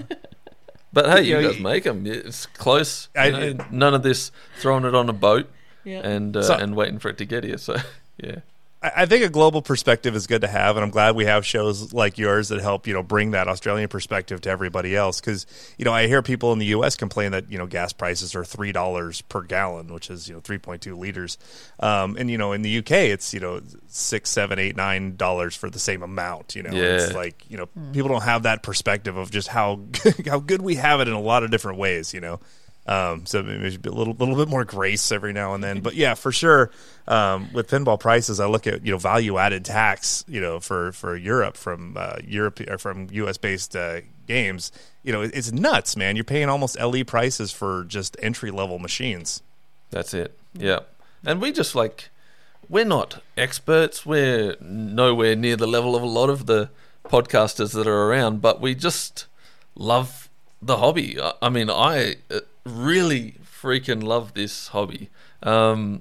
But hey, you Yeah, guys you- make them. It's close. I- You know, none of this throwing it on a boat Yeah. and uh, So- and waiting for it to get here. So yeah. I I think a global perspective is good to have, and I'm glad we have shows like yours that help, you know, bring that Australian perspective to everybody else. Because, you know, I hear people in the U S complain that, you know, gas prices are three dollars per gallon, which is, you know, three point two liters. Um, and, you know, in the U K, it's, you know, six, seven, eight, nine dollars for the same amount. You know, it's Yeah. like, you know, people don't have that perspective of just how how good we have it in a lot of different ways. You know. Um, so maybe a little little bit more grace every now and then, but yeah, for sure. Um, with pinball prices, I look at you know value added tax, you know, for for Europe from uh, Europe or from U S based uh, games. You know, it, it's nuts, man. You're paying almost L E prices for just entry level machines. That's it. Yeah. And we just like, we're not experts. We're nowhere near the level of a lot of the podcasters that are around, but we just love the hobby. I, I mean, I uh, really freaking love this hobby. Um,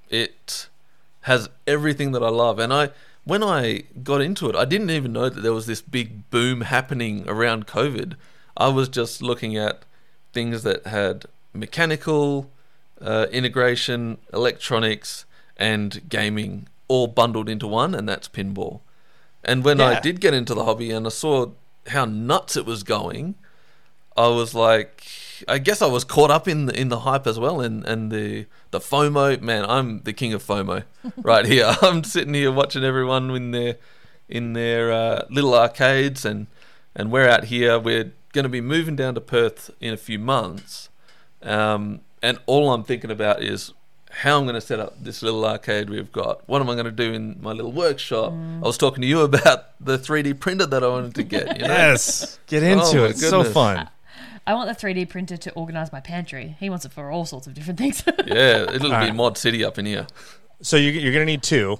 it has everything that I love. And I, when I got into it, I didn't even know that there was this big boom happening around COVID. I was just looking at things that had mechanical uh, integration, electronics, and gaming all bundled into one, and that's pinball. And when I Yeah. did get into the hobby and I saw how nuts it was going, I was like, I guess I was caught up in the, in the hype as well, and, and the the FOMO. Man, I'm the king of FOMO right here. I'm sitting here watching everyone in their in their uh, little arcades, and and we're out here. We're going to be moving down to Perth in a few months, um, and all I'm thinking about is how I'm going to set up this little arcade we've got. What am I going to do in my little workshop? I was talking to you about the three D printer that I wanted to get. You know? Yes, get into Oh, my it. It's so goodness. fun. I want the three D printer to organize my pantry. He wants it for all sorts of different things. Yeah, it'll be Alright. Mod City up in here. So you, you're going to need two.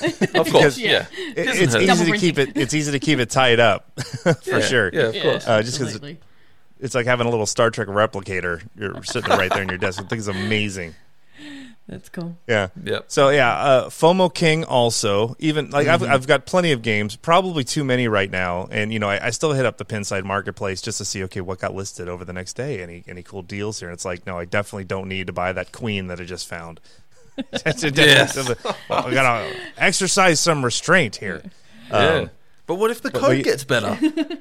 Of course, Yeah. yeah. It- Doesn't it's hurt. easy Double to keep printing. it. It's easy to keep it tied up for Yeah, sure. Yeah, of course. Uh, just 'cause- absolutely. It's like having a little Star Trek replicator. You're sitting right there on your desk. I think it's amazing. That's cool. Yeah. Yep. So yeah, uh, FOMO King also. Even like Mm-hmm. I've I've got plenty of games, probably too many right now, and you know I, I still hit up the Pinside Marketplace just to see okay what got listed over the next day. Any any cool deals here? And it's like no, I definitely don't need to buy that Queen that I just found. That's a Yes. definite- well, I gotta exercise some restraint here. Yeah. Um, But what if the but code you- gets better?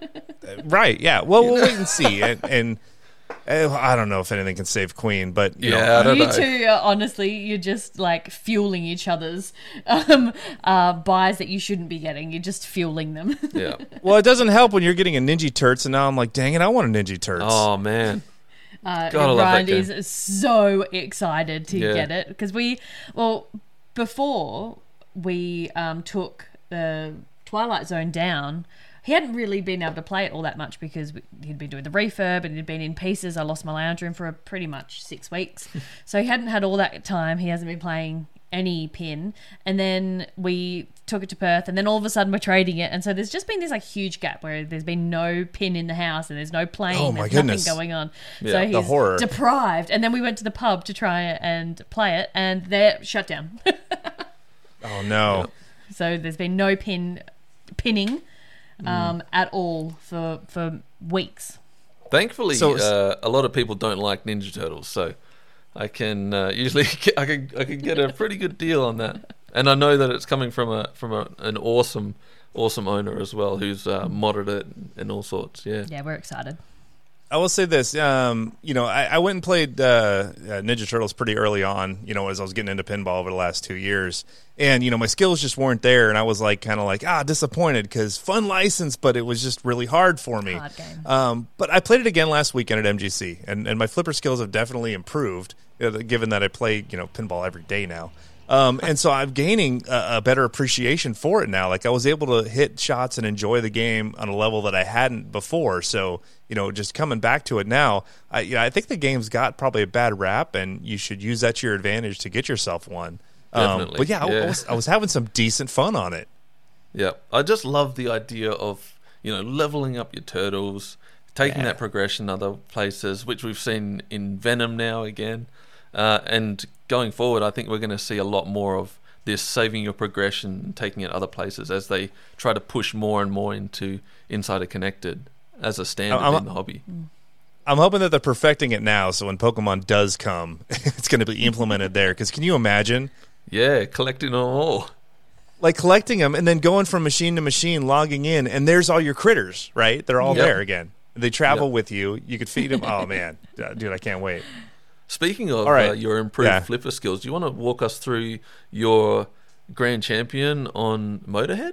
right? Yeah. Well, we'll wait and see. And, and uh, I don't know if anything can save Queen, but you Yeah, know, I don't You know. two, are, honestly, you're just like fueling each other's um, uh, buys that you shouldn't be getting. You're just fueling them. Yeah. well, it doesn't help when you're getting a Ninja Turts, and now I'm like, dang it, I want a Ninja Turts. Oh man. Uh, Gotta love that Ryan game. is so excited to Yeah. get it because we, well, before we um, took the Twilight Zone down, he hadn't really been able to play it all that much because we- he'd been doing the refurb and he'd been in pieces. I lost my lounge room for a, pretty much six weeks. So he hadn't had all that time. He hasn't been playing any pin. And then we took it to Perth and then all of a sudden we're trading it. And so there's just been this like huge gap where there's been no pin in the house and there's no playing. Oh, my there's goodness. nothing going on. Yeah, so the he's horror. deprived. And then we went to the pub to try it and play it and they're shut down. Oh no. So there's been no pin pinning um, at all for for weeks. Thankfully, So- uh, a lot of people don't like Ninja Turtles, so I can uh, usually get, I can I can get a pretty good deal on that. And I know that it's coming from a from a, an awesome awesome owner as well, who's uh, modded it and all sorts. Yeah. Yeah, we're excited. I will say this, um, you know, I, I went and played uh, uh, Ninja Turtles pretty early on, you know, as I was getting into pinball over the last two years. And, you know, my skills just weren't there. And I was like, kind of like, ah, disappointed because fun license, but it was just really hard for me. Hard game. Um, but I played it again last weekend at M G C. And, and my flipper skills have definitely improved, you know, given that I play, you know, pinball every day now. Um, and so I'm gaining a, a better appreciation for it now. Like I was able to hit shots and enjoy the game on a level that I hadn't before. So, you know, just coming back to it now, I, you know, I think the game's got probably a bad rap, and you should use that to your advantage to get yourself one. Um, Definitely, but yeah, I, yeah. I, was, I was having some decent fun on it. Yeah, I just love the idea of, you know, leveling up your turtles, taking Yeah. that progression other places, which we've seen in Venom now again. Uh, and going forward, I think we're going to see a lot more of this saving your progression and taking it other places as they try to push more and more into Insider Connected as a standard I'm, in the hobby. I'm hoping that they're perfecting it now, so when Pokemon does come, it's going to be implemented there. Because can you imagine? Yeah, collecting them all. Like collecting them and then going from machine to machine, logging in, and there's all your critters, right? They're all Yep. there again. They travel Yep. with you. You could feed them. Oh, man. Dude, I can't wait. Speaking of All right. uh, your improved Yeah. flipper skills, do you want to walk us through your grand champion on Motorhead?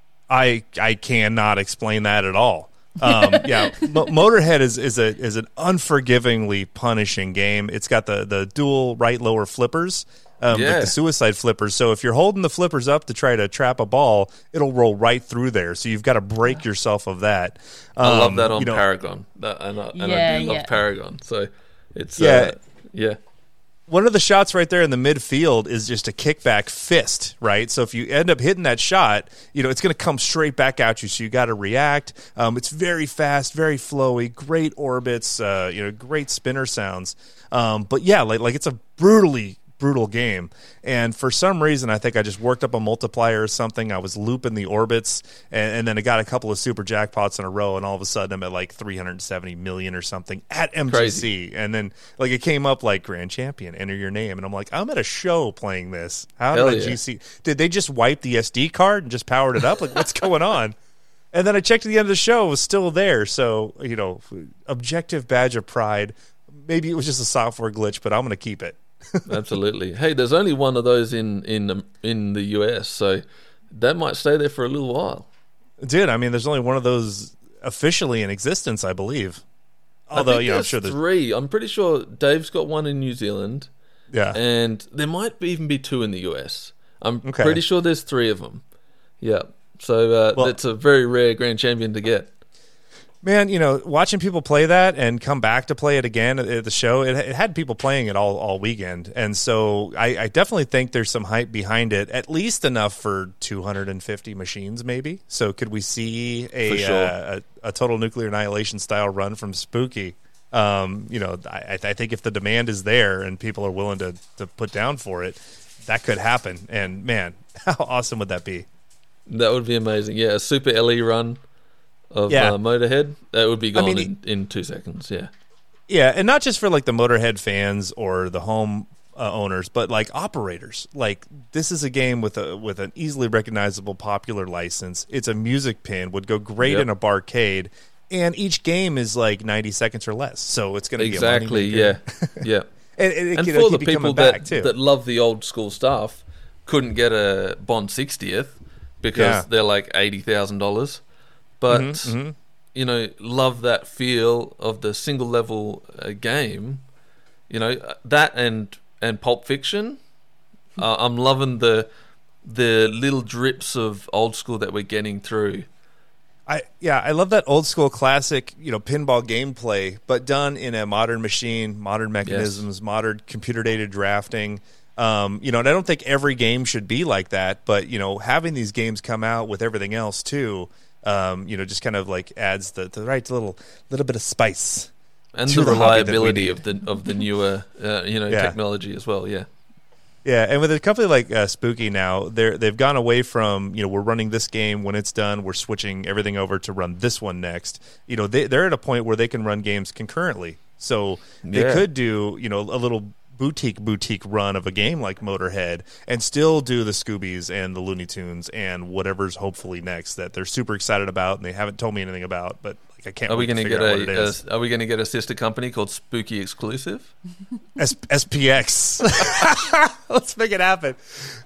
I I cannot explain that at all. Um, yeah, Mo- Motorhead is, is a is an unforgivingly punishing game. It's got the, the dual right lower flippers, um, Yeah. like the suicide flippers. So if you're holding the flippers up to try to trap a ball, it'll roll right through there. So you've got to break yourself of that. Um, I love that on you know, Paragon, that, and, I, and Yeah, I do love yeah. Paragon. So it's Yeah. uh, yeah. One of the shots right there in the midfield is just a kickback fist, right? So if you end up hitting that shot, you know, it's going to come straight back at you. So you got to react. Um, it's very fast, very flowy, great orbits, uh, you know, great spinner sounds. Um, but yeah, like, like it's a brutally brutal game. And for some reason, I think I just worked up a multiplier or something. I was looping the orbits, and, and then I got a couple of super jackpots in a row, and all of a sudden I'm at like three hundred seventy million or something at M G C. Crazy. And then like it came up like Grand Champion, enter your name, and I'm like, I'm at a show playing this. How Hell did I yeah. G C? Did they just wipe the S D card and just powered it up? Like, what's going on? And then I checked at the end of the show, it was still there. So, you know, objective badge of pride. Maybe it was just a software glitch, but I'm going to keep it. Absolutely. Hey, there's only one of those in in um, in the U S, so that might stay there for a little while. Dude, I mean, there's only one of those officially in existence, I believe. I Although, think you know, I'm there's sure there's. three. I'm pretty sure Dave's got one in New Zealand, Yeah. and there might be, even be two in the U S. I'm Okay. pretty sure there's three of them. Yeah. So uh, Well- that's a very rare grand champion to get. Man, you know, watching people play that and come back to play it again at at the show, it, it had people playing it all, all weekend. And so I, I definitely think there's some hype behind it, at least enough for two hundred fifty machines, maybe. So could we see a, For sure. uh, a, a total nuclear annihilation style run from Spooky? Um, you know, I, I think if the demand is there and people are willing to, to put down for it, that could happen. And man, how awesome would that be? That would be amazing. Yeah, a super L E run of Yeah. uh, Motorhead, that would be gone mean, in, in two seconds. Yeah. Yeah, and not just for like the Motorhead fans or the home uh, owners, but like operators. Like this is a game with a with an easily recognizable popular license. It's a music pin, would go great Yep. in a barcade, and each game is like ninety seconds or less. So it's going to Exactly. be a Yeah. Yeah. and, and, it And can for the keep coming people back that, too. that love the old school stuff, couldn't get a Bond sixtieth because Yeah. they're like eighty thousand dollars. But, mm-hmm. you know, love that feel of the single level uh, game. You know, that and and Pulp Fiction. Uh, I'm loving the the little drips of old school that we're getting through. I yeah, I love that old school classic, you know, pinball gameplay, but done in a modern machine, modern mechanisms, modern computer data drafting. Um, you know, and I don't think every game should be like that, but you know, having these games come out with everything else too, um, you know, just kind of like adds the, the right little little bit of spice. And to the the hobby that we reliability need. of the of the newer uh, you know Yeah. technology as well. Yeah. Yeah, and with a company like uh, Spooky now, they're they've gone away from, you know, we're running this game, when it's done, we're switching everything over to run this one next. You know, they they're at a point where they can run games concurrently. So they Yeah. could do, you know, a little boutique boutique run of a game like Motorhead and still do the Scoobies and the Looney Tunes and whatever's hopefully next that they're super excited about and they haven't told me anything about, but like I can't Are we going to get out what it a, is. a Are we going to get a sister company called Spooky Exclusive? S- SPX. Let's make it happen.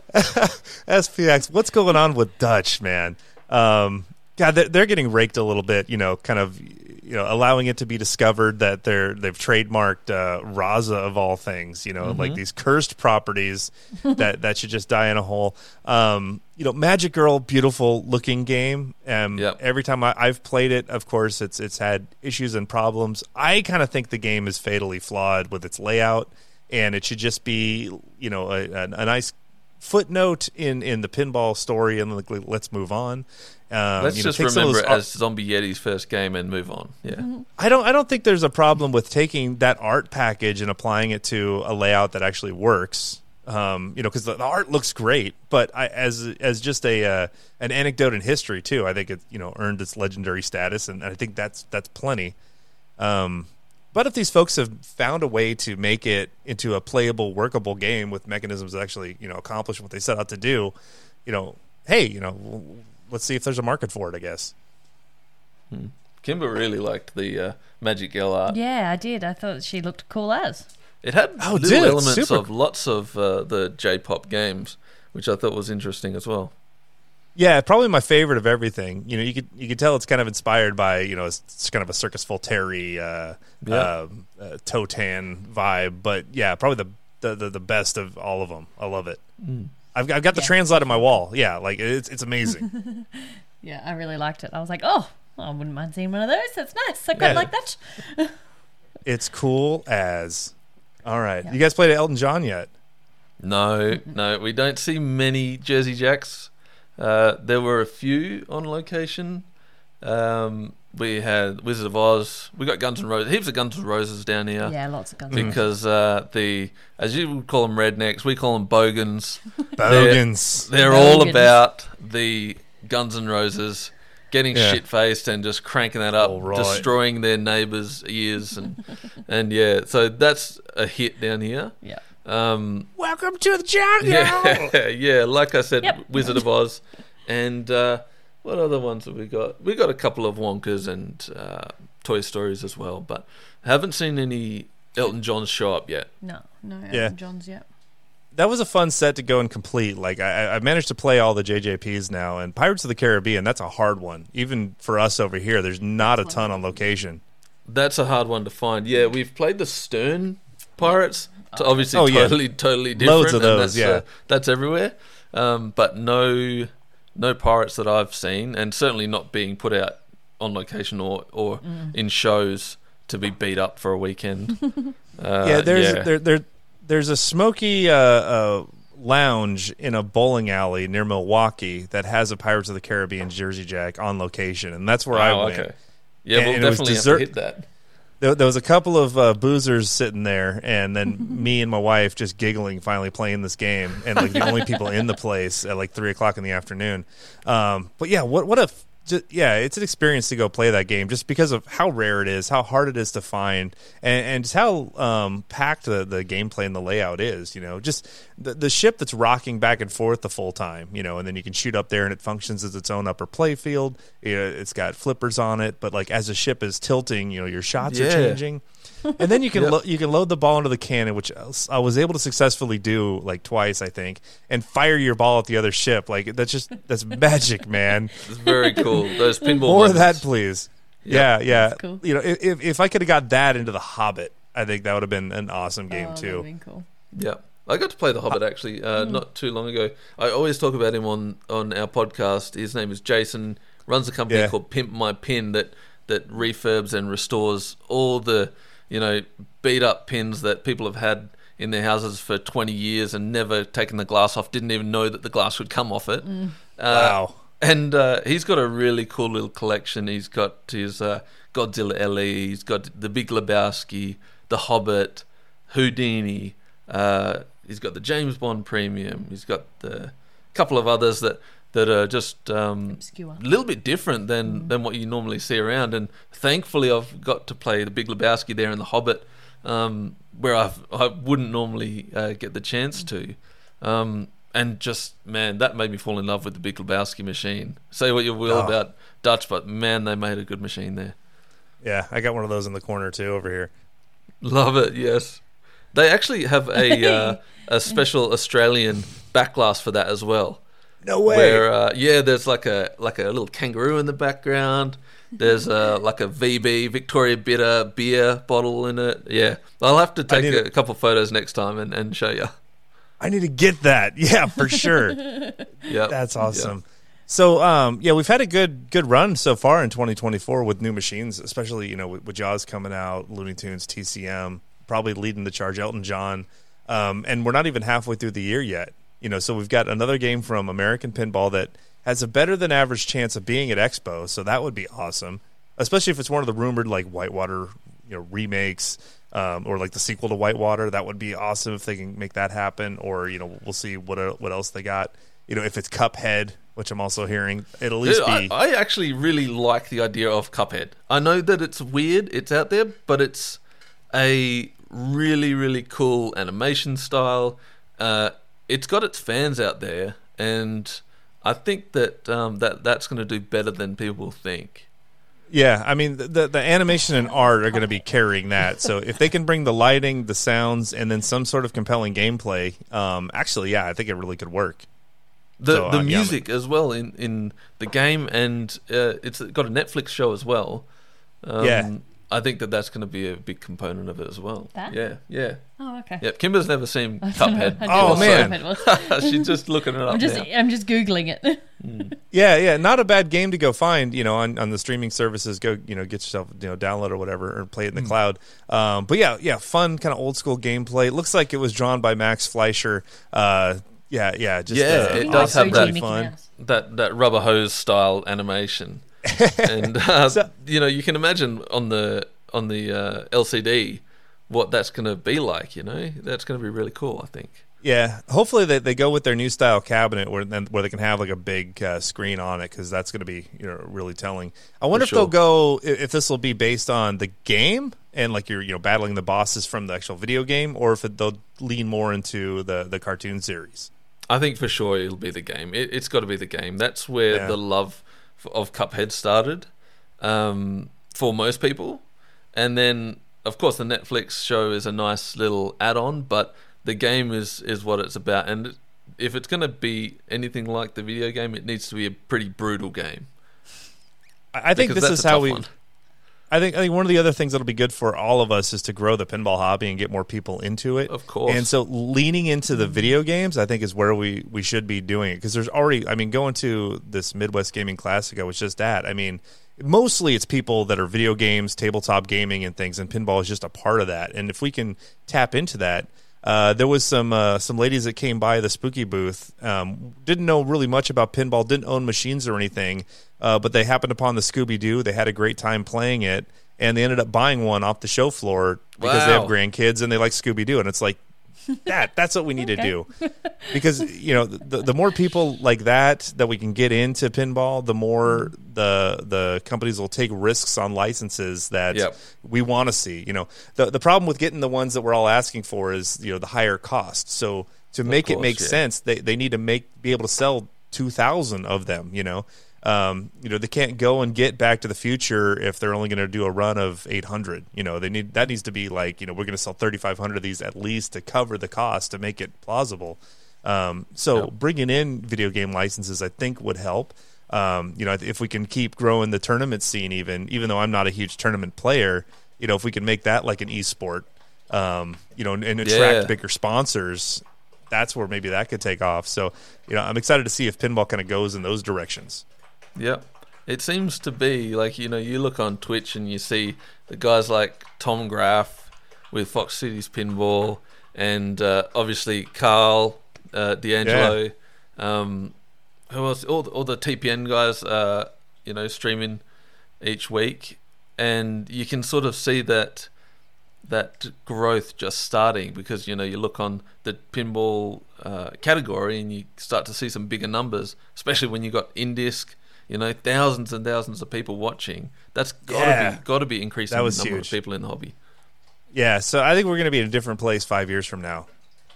S P X. What's going on with Dutch, man? Um, God, they're, they're getting raked a little bit. You know, kind of, you know, allowing it to be discovered that they're they've trademarked uh, Raza of all things. You know, like these cursed properties that that should just die in a hole. Um, you know, Magic Girl, beautiful looking game. Um, Yep. Every time I, I've played it, of course, it's it's had issues and problems. I kind of think the game is fatally flawed with its layout, and it should just be, you know, a, a, a nice footnote in, in the pinball story, and like, let's move on. Um, Let's you know, just take some of remember those it art- as Zombie Yeti's first game and move on. Yeah. I don't I don't think there's a problem with taking that art package and applying it to a layout that actually works. Um, you know, because the, the art looks great, but I, as as just a uh, an anecdote in history too, I think it you know earned its legendary status, and I think that's that's plenty. Um, but if these folks have found a way to make it into a playable, workable game with mechanisms that actually you know accomplish what they set out to do, you know, hey, you know, let's see if there's a market for it. I guess. Hmm. Kimber really liked the uh, Magic Girl art. Yeah, I did. I thought she looked cool as. It had Oh, little did it? elements Super. of lots of uh, the J-pop games, which I thought was interesting as well. Yeah, probably my favorite of everything. You know, you could you could tell it's kind of inspired by you know it's, it's kind of a Circus Voltaire, uh, Yeah. uh, uh, Totan vibe. But yeah, probably the, the the the best of all of them. I love it. Mm. I've I've got the Yeah. translate on my wall. Yeah, like it's it's amazing. Yeah, I really liked it. I was like, oh, I wouldn't mind seeing one of those. That's nice. I quite Yeah. like that. It's cool as. All right, Yeah. you guys played Elton John yet? No, no, we don't see many Jersey Jacks. Uh, there were a few on location. Um, we had Wizard of Oz. We got Guns N' Roses. Heaps of Guns N' Roses down here. Yeah, lots of guns. N' Roses. Because uh, the, as you would call them, rednecks, we call them bogans. Bogans. They're all Bogans. about the Guns N' Roses getting Yeah. shit-faced and just cranking that up, All right. destroying their neighbours' ears. And, and yeah, so that's a hit down here. Yeah. Um, Welcome to the jungle. yeah, yeah, like I said, Yep. Wizard of Oz. And uh, what other ones have we got? We got a couple of Wonkas and uh, Toy Stories as well, but haven't seen any Elton Johns show up yet. No, no Elton Yeah. John's yet. That was a fun set to go and complete. Like I, I managed to play all the J J Ps now, and Pirates of the Caribbean. That's a hard one, even for us over here. There's not a ton on location. That's a hard one to find. Yeah, we've played the Stern Pirates. So obviously, Oh, yeah. totally, totally different. Loads of and those, that's, yeah. uh, that's everywhere. Um, but no, no pirates that I've seen, and certainly not being put out on location or, or in shows to be beat up for a weekend. Uh, yeah, there's yeah. There, there there's a smoky uh, uh, lounge in a bowling alley near Milwaukee that has a Pirates of the Caribbean Jersey Jack on location, and that's where I Oh, went. okay. Yeah, And- we'll and it was definitely dessert- have to hit that. There, there was a couple of uh, boozers sitting there, and then me and my wife just giggling, finally playing this game, and like the only people in the place at like three o'clock in the afternoon. Um, but yeah, what what a f- just, yeah, it's an experience to go play that game just because of how rare it is, how hard it is to find, and, and just how um, packed the, the gameplay and the layout is. You know, just the the ship that's rocking back and forth the full time. You know, and then you can shoot up there, and it functions as its own upper play field. You know, it's got flippers on it, but like as the ship is tilting, you know, your shots Yeah. are changing. And then you can Yep. lo- you can load the ball into the cannon, which I was able to successfully do like twice, I think, and fire your ball at the other ship. Like that's just that's magic, man. It's very cool. Those pinball More of that, moments. please. Yeah, yeah. That's cool. You know, if if I could have got that into the Hobbit, I think that would have been an awesome game Oh, that'd too. been cool. Yeah, I got to play The Hobbit actually uh, not too long ago. I always talk about him on, on our podcast. His name is Jason. Runs a company Yeah. called Pimp My Pin that that refurbs and restores all the you know beat up pins that people have had in their houses for twenty years and never taken the glass off. Didn't even know that the glass would come off it. Uh, Wow. And uh, he's got a really cool little collection. He's got his uh, Godzilla L E, he's got The Big Lebowski, The Hobbit, Houdini. Uh, he's got the James Bond Premium. He's got the couple of others that, that are just um, Obscure. a little bit different than, than what you normally see around. And thankfully, I've got to play The Big Lebowski there in The Hobbit, um, where I've, I wouldn't normally uh, get the chance to. Um, and just, man, that made me fall in love with the Big Lebowski machine. Say what you will Oh. about Dutch, but man, they made a good machine there. Yeah, I got one of those in the corner too over here. Love it, yes. They actually have a uh, a special Australian backlash for that as well. No way. Where uh, yeah, there's like a like a little kangaroo in the background. There's uh, like a V B Victoria Bitter beer bottle in it. Yeah, I'll have to take need a, it. a couple photos next time and, and show you. I need to get that. Yeah, for sure. Yeah, That's awesome. So, um, yeah, we've had a good good run so far in twenty twenty-four with new machines, especially, you know, with, with Jaws coming out, Looney Tunes, T C M, probably leading the charge, Elton John. Um, and we're not even halfway through the year yet. You know, so we've got another game from American Pinball that has a better than average chance of being at Expo, so that would be awesome, especially if it's one of the rumored, like, Whitewater you know remakes. Um, or like the sequel to Whitewater, that would be awesome if they can make that happen. Or you know, we'll see what uh, what else they got. You know, if it's Cuphead, which I'm also hearing, it'll at least Dude, be. I, I actually really like the idea of Cuphead. I know that it's weird, it's out there, but it's a really really cool animation style. Uh, it's got its fans out there, and I think that um, that that's going to do better than people think. Yeah, I mean the the animation and art are going to be carrying that. So if they can bring the lighting, the sounds, and then some sort of compelling gameplay, um, actually, yeah, I think it really could work. The So, the um, yeah, music as well in, in the game, and uh, it's got a Netflix show as well. Um, Yeah. I think that that's going to be a big component of it as well. That? Yeah, yeah. Oh, okay. Yeah, Kimber's never seen I don't know. Cuphead. I Oh, don't know man. what Cuphead was. She's just looking it up I'm just now. I'm just googling it. Yeah, yeah, not a bad game to go find. You know, on, on the streaming services, go you know get yourself you know download or whatever, or play it in the cloud. Um, but yeah, yeah, fun kind of old school gameplay. It looks like it was drawn by Max Fleischer. Uh, yeah, yeah, just Yeah, uh, it Like does have O G that Mickey fun. Mouse. that that rubber hose style animation, and uh, So- you know you can imagine on the on the uh, L C D what that's going to be like. You know, that's going to be really cool. I think. Yeah, hopefully they, they go with their new style cabinet where then where they can have like a big uh, screen on it, because that's going to be you know really telling. I wonder For if they'll sure. go if, if this will be based on the game and like you're you know battling the bosses from the actual video game, or if it, they'll lean more into the the cartoon series. I think for sure it'll be the game. It, it's got to be the game. That's where Yeah. the love f- of Cuphead started um, for most people. And then, of course, the Netflix show is a nice little add-on, but the game is, is what it's about. And if it's going to be anything like the video game, it needs to be a pretty brutal game. I I think Because this that's is a how tough we. one. I think I think one of the other things that'll be good for all of us is to grow the pinball hobby and get more people into it. Of course. And so leaning into the video games, I think, is where we, we should be doing it, because there's already. I mean, going to this Midwest Gaming Classic I was just at. I mean, mostly it's people that are video games, tabletop gaming, and things, and pinball is just a part of that. And if we can tap into that. Uh, there was some uh, some ladies that came by the Spooky booth, um, didn't know really much about pinball, didn't own machines or anything, uh, but they happened upon the Scooby-Doo. They had a great time playing it, and they ended up buying one off the show floor because they have Wow. grandkids and they like Scooby-Doo. And it's like, that that's what we need to do, because you know the the more people like that that we can get into pinball, the more the the companies will take risks on licenses that Yep. we want to see. You know, the the problem with getting the ones that we're all asking for is you know the higher cost. So to make it course, make yeah. sense, they they need to make be able to sell two thousand of them. You know. Um, you know they can't go and get Back to the Future if they're only going to do a run of eight hundred. You know they need that needs to be like you know we're going to sell thirty-five hundred of these at least to cover the cost to make it plausible. Um, so Yep. bringing in video game licenses, I think, would help. Um, you know if we can keep growing the tournament scene, even even though I'm not a huge tournament player, you know if we can make that like an esport, um, you know, and, and attract Yeah. bigger sponsors, that's where maybe that could take off. So you know I'm excited to see if pinball kind of goes in those directions. Yep. It seems to be like, you know, you look on Twitch and you see the guys like Tom Graff with Fox Cities Pinball, and uh, obviously Carl uh, D'Angelo. Um, who else? All the, all the T P N guys, uh, you know, streaming each week. And you can sort of see that that growth just starting, because, you know, you look on the pinball uh, category and you start to see some bigger numbers, especially when you got in-disc. You know, thousands and thousands of people watching. That's got to Yeah. be got to be increasing That the was number huge. of people in the hobby. Yeah, so I think we're going to be in a different place five years from now.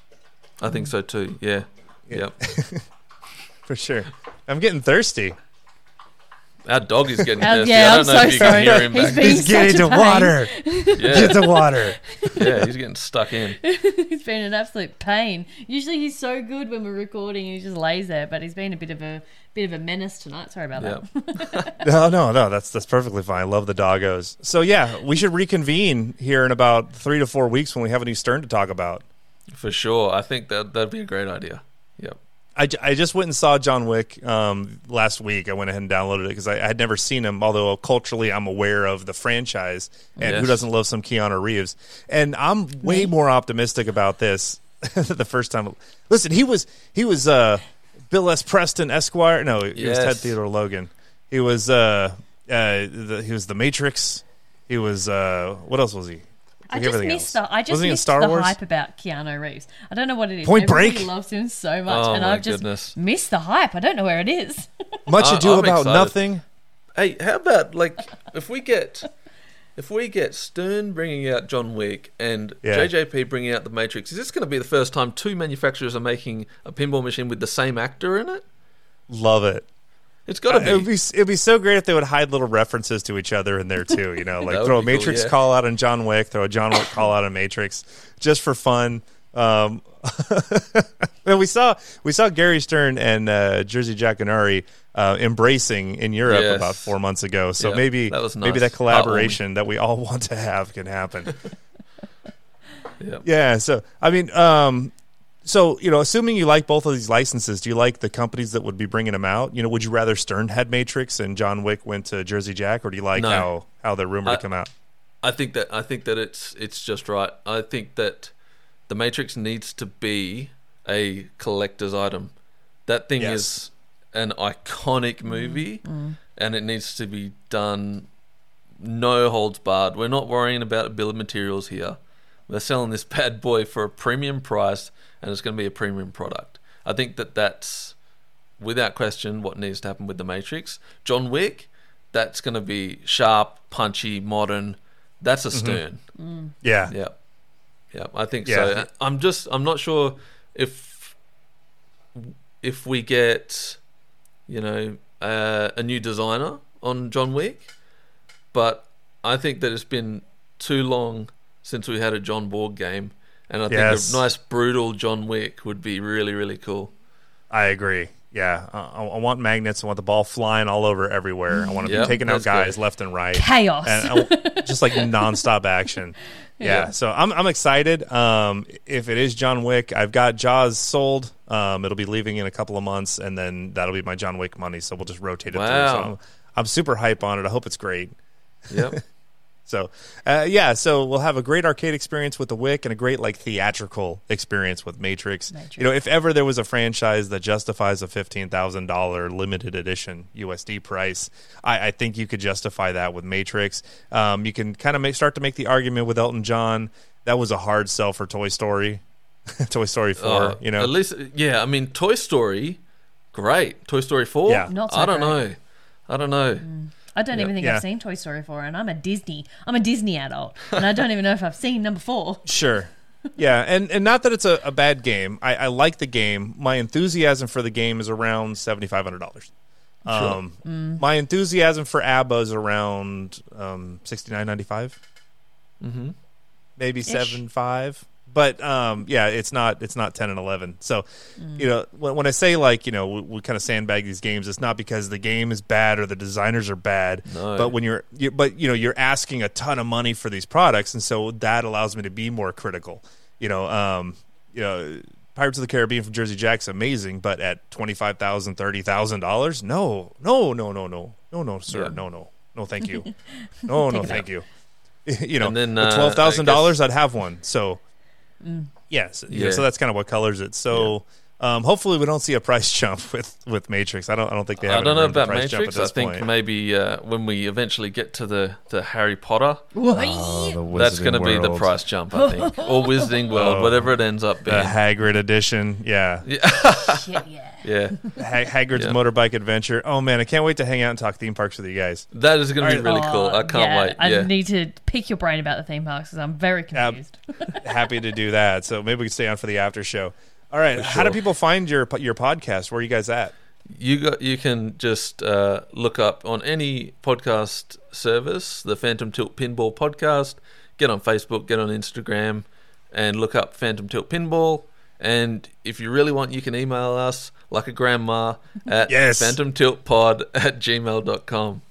I think so too. Yeah. Yeah. Yep. For sure. I'm getting thirsty. Our dog is getting Uh, thirsty. yeah, I I'm don't know so if you sorry. can hear him He's back. been- He's getting such a pain. Yeah, Get the water. yeah, he's getting stuck in. He's been an absolute pain. Usually he's so good when we're recording. He just lays there, but he's been a bit of a bit of a menace tonight. Sorry about Yep. that. No, no, no. That's that's perfectly fine. I love the doggos. So yeah, we should reconvene here in about three to four weeks when we have a new Stern to talk about. For sure. I think that that'd be a great idea. Yep. I, j- I just went and saw John Wick um, last week. I went ahead and downloaded it because I, I had never seen him, although culturally I'm aware of the franchise. And who Yes. doesn't love some Keanu Reeves? And I'm way more optimistic about this the first time. Listen, he was he was uh, Bill S. Preston Esquire. No, he was Yes. Ted Theodore Logan. He was uh, uh, the, he was the Matrix. He was. Uh, what else was he? I Like just everything missed else. the. I just Wasn't he in missed Star the Wars? hype about Keanu Reeves. I don't know what it is. Point Everybody Break? loves him so much, Oh, and my I've just goodness. missed the hype. I don't know where it is. Much I- ado I'm about excited. nothing. Hey, how about like if we get if we get Stern bringing out John Wick and Yeah. J J P bringing out The Matrix? Is this going to be the first time two manufacturers are making a pinball machine with the same actor in it? Love it. It's got to Uh, It would be. be it'd be so great if they would hide little references to each other in there too. You know, like That would throw a be cool, Matrix yeah. call out on John Wick, throw a John Wick call out on Matrix, just for fun. Um, and we saw we saw Gary Stern and uh, Jersey Jack Ganari uh, embracing in Europe Yes. about four months ago. So Yeah, maybe that was maybe nice. that collaboration that we all want to have can happen. Yeah. Yeah. So I mean, um, so you know, assuming you like both of these licenses, do you like the companies that would be bringing them out? You know, would you rather Stern had Matrix and John Wick went to Jersey Jack, or do you like No. how how they're rumored I- to come out? I think that I think that it's it's just right. I think that The Matrix needs to be a collector's item. That thing Yes. is an iconic movie, and it needs to be done no holds barred. We're not worrying about a bill of materials here. We're selling this bad boy for a premium price, and it's going to be a premium product. I think that that's without question what needs to happen with The Matrix. John Wick, that's going to be sharp, punchy, modern. That's a Stern. Yeah. Yeah, yeah, I think Yeah. so. I'm just, I'm not sure if if we get, you know, uh, a new designer on John Wick, but I think that it's been too long since we had a John Borg game, and I Yes. think a nice brutal John Wick would be really, really cool. I agree. Yeah, I, I want magnets. I want the ball flying all over everywhere. I want to Yep, be taking out that's guys good. left and right. Chaos. And I- just like nonstop action. Yeah, Yeah. so I'm I'm excited. Um, if it is John Wick, I've got Jaws sold. Um, it'll be leaving in a couple of months, and then that'll be my John Wick money. So we'll just rotate it through. So Wow. I'm, I'm super hype on it. I hope it's great. Yep. So, uh, yeah, so we'll have a great arcade experience with the Wick and a great like theatrical experience with Matrix. Matrix. You know, if ever there was a franchise that justifies a fifteen thousand dollars limited edition U S D price, I, I think you could justify that with Matrix. Um, you can kind of make, start to make the argument with Elton John. That was a hard sell for Toy Story, Toy Story four. Uh, you know, at least, yeah. I mean, Toy Story, great. Toy Story four, Yeah. Not so I don't great. know. I don't know. I don't Yeah. even think Yeah. I've seen Toy Story four, and I'm a Disney. I'm a Disney adult, and I don't even know if I've seen number four. Sure. Yeah, and, and not that it's a, a bad game. I, I like the game. My enthusiasm for the game is around seventy five hundred dollars. Um, My enthusiasm for ABBA is around um, sixty nine ninety five, Mm-hmm. maybe seven five. But um, yeah, it's not it's not ten and eleven. So you know when, when I say like you know we, we kind of sandbag these games, it's not because the game is bad or the designers are bad. No. But when you're you, but you know you're asking a ton of money for these products, and so that allows me to be more critical. You know, um, you know, Pirates of the Caribbean from Jersey Jack's amazing, but at twenty five thousand, thirty thousand dollars, no, no, no, no, no, no, no, sir, Yeah. no, no, no, thank you, no, no, it thank you. You know, And then, for uh, twelve thousand dollars, I I'd have one. So. Yes, yeah. Yeah. So that's kind of what colors it. So um, hopefully we don't see a price jump with, with Matrix. I don't I don't think they have. I don't know about price jump Matrix. at I this think point. maybe uh, when we eventually get to the, the Harry Potter, Oh, the that's Wizarding going to be the World. price jump, I think, or Wizarding World, Oh. whatever it ends up the being. Hagrid edition. Yeah, Shit, yeah. Yeah, ha- Hagrid's Yeah. motorbike adventure. Oh man, I can't wait to hang out and talk theme parks with you guys. that is going to be really cool. Oh, I can't yeah, wait. I Yeah, need to pick your brain about the theme parks because I'm very Ab- confused. Happy to do that. So maybe we can stay on for the after show. All right, For how do sure. people find your your podcast? Where are you guys at? you got you can just uh, look up on any podcast service the Phantom Tilt Pinball podcast. Get on Facebook, get on Instagram, and look up Phantom Tilt Pinball. And if you really want, you can email us like a grandma at Yes. phantomtiltpod at gmail dot com.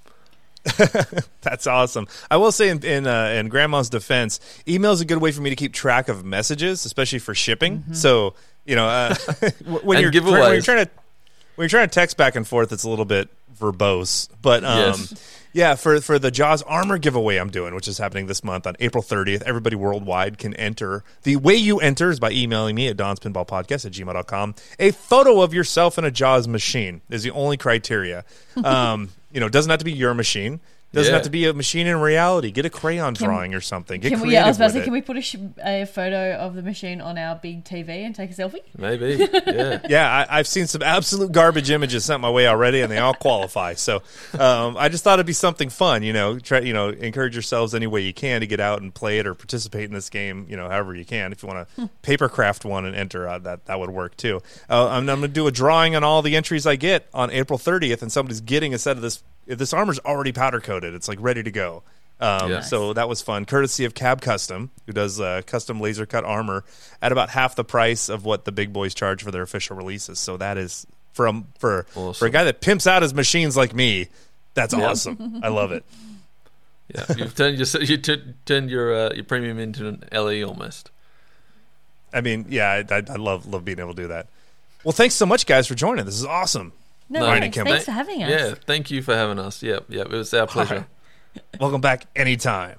That's awesome. I will say, in in, uh, in Grandma's defense, email is a good way for me to keep track of messages, especially for shipping. So you know, uh, when And you're giveaways. when you're trying to when you're trying to text back and forth, it's a little bit verbose. But um, Yes. yeah, for for the Jaws armor giveaway I'm doing, which is happening this month on April thirtieth, everybody worldwide can enter. The way you enter is by emailing me at donspinballpodcast at gmail dot com. A photo of yourself in a Jaws machine is the only criteria. Um, you know, it doesn't have to be your machine. Doesn't Yeah. have to be a machine in reality. Get a crayon drawing or something. Get Can we, creative yeah, I was about to with say, it. can we put a, sh- a photo of the machine on our big T V and take a selfie? Maybe. Yeah. Yeah, I, I've seen some absolute garbage images sent my way already, and they all qualify. So um, I just thought it'd be something fun, you know. Try, you know, encourage yourselves any way you can to get out and play it or participate in this game, you know, however you can. If you want to papercraft one and enter, uh, that that would work too. Uh, I'm, I'm going to do a drawing on all the entries I get on April thirtieth, and somebody's getting a set of this. This armor's already powder coated; it's like ready to go. Um, Yeah. So that was fun, courtesy of Cab Custom, who does uh, custom laser cut armor at about half the price of what the big boys charge for their official releases. So that is for a, for Awesome. for a guy that pimps out his machines like me. That's Yeah. awesome. I love it. Yeah. You've turned your you t- turned your uh, your premium into an L E almost. I mean, yeah, I, I, I love love being able to do that. Well, thanks so much, guys, for joining. This is awesome. No, No, Ryan thanks, and Kim. thanks for having us. Yeah. Thank you for having us. Yeah. Yeah. It was our pleasure. Welcome back anytime.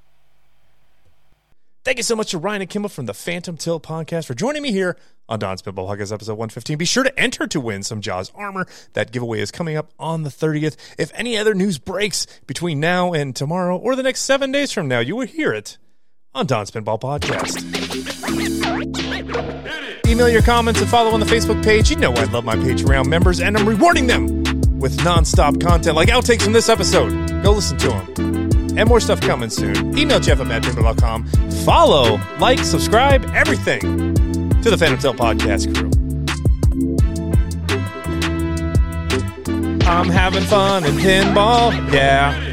Thank you so much to Ryan and Kimball from the Phantom Tilt podcast for joining me here on Don's Pinball Podcast episode one fifteen. Be sure to enter to win some Jaws armor. That giveaway is coming up on the thirtieth. If any other news breaks between now and tomorrow or the next seven days from now, you will hear it on Don's Pinball Podcast. Email your comments and follow on the Facebook page. You know I love my Patreon members, and I'm rewarding them with non-stop content like outtakes from this episode. Go listen to them. And more stuff coming soon. Email Jeff at mad pinball dot com. Follow, like, subscribe, everything to the Phantom Tilt podcast crew. I'm having fun in pinball, yeah.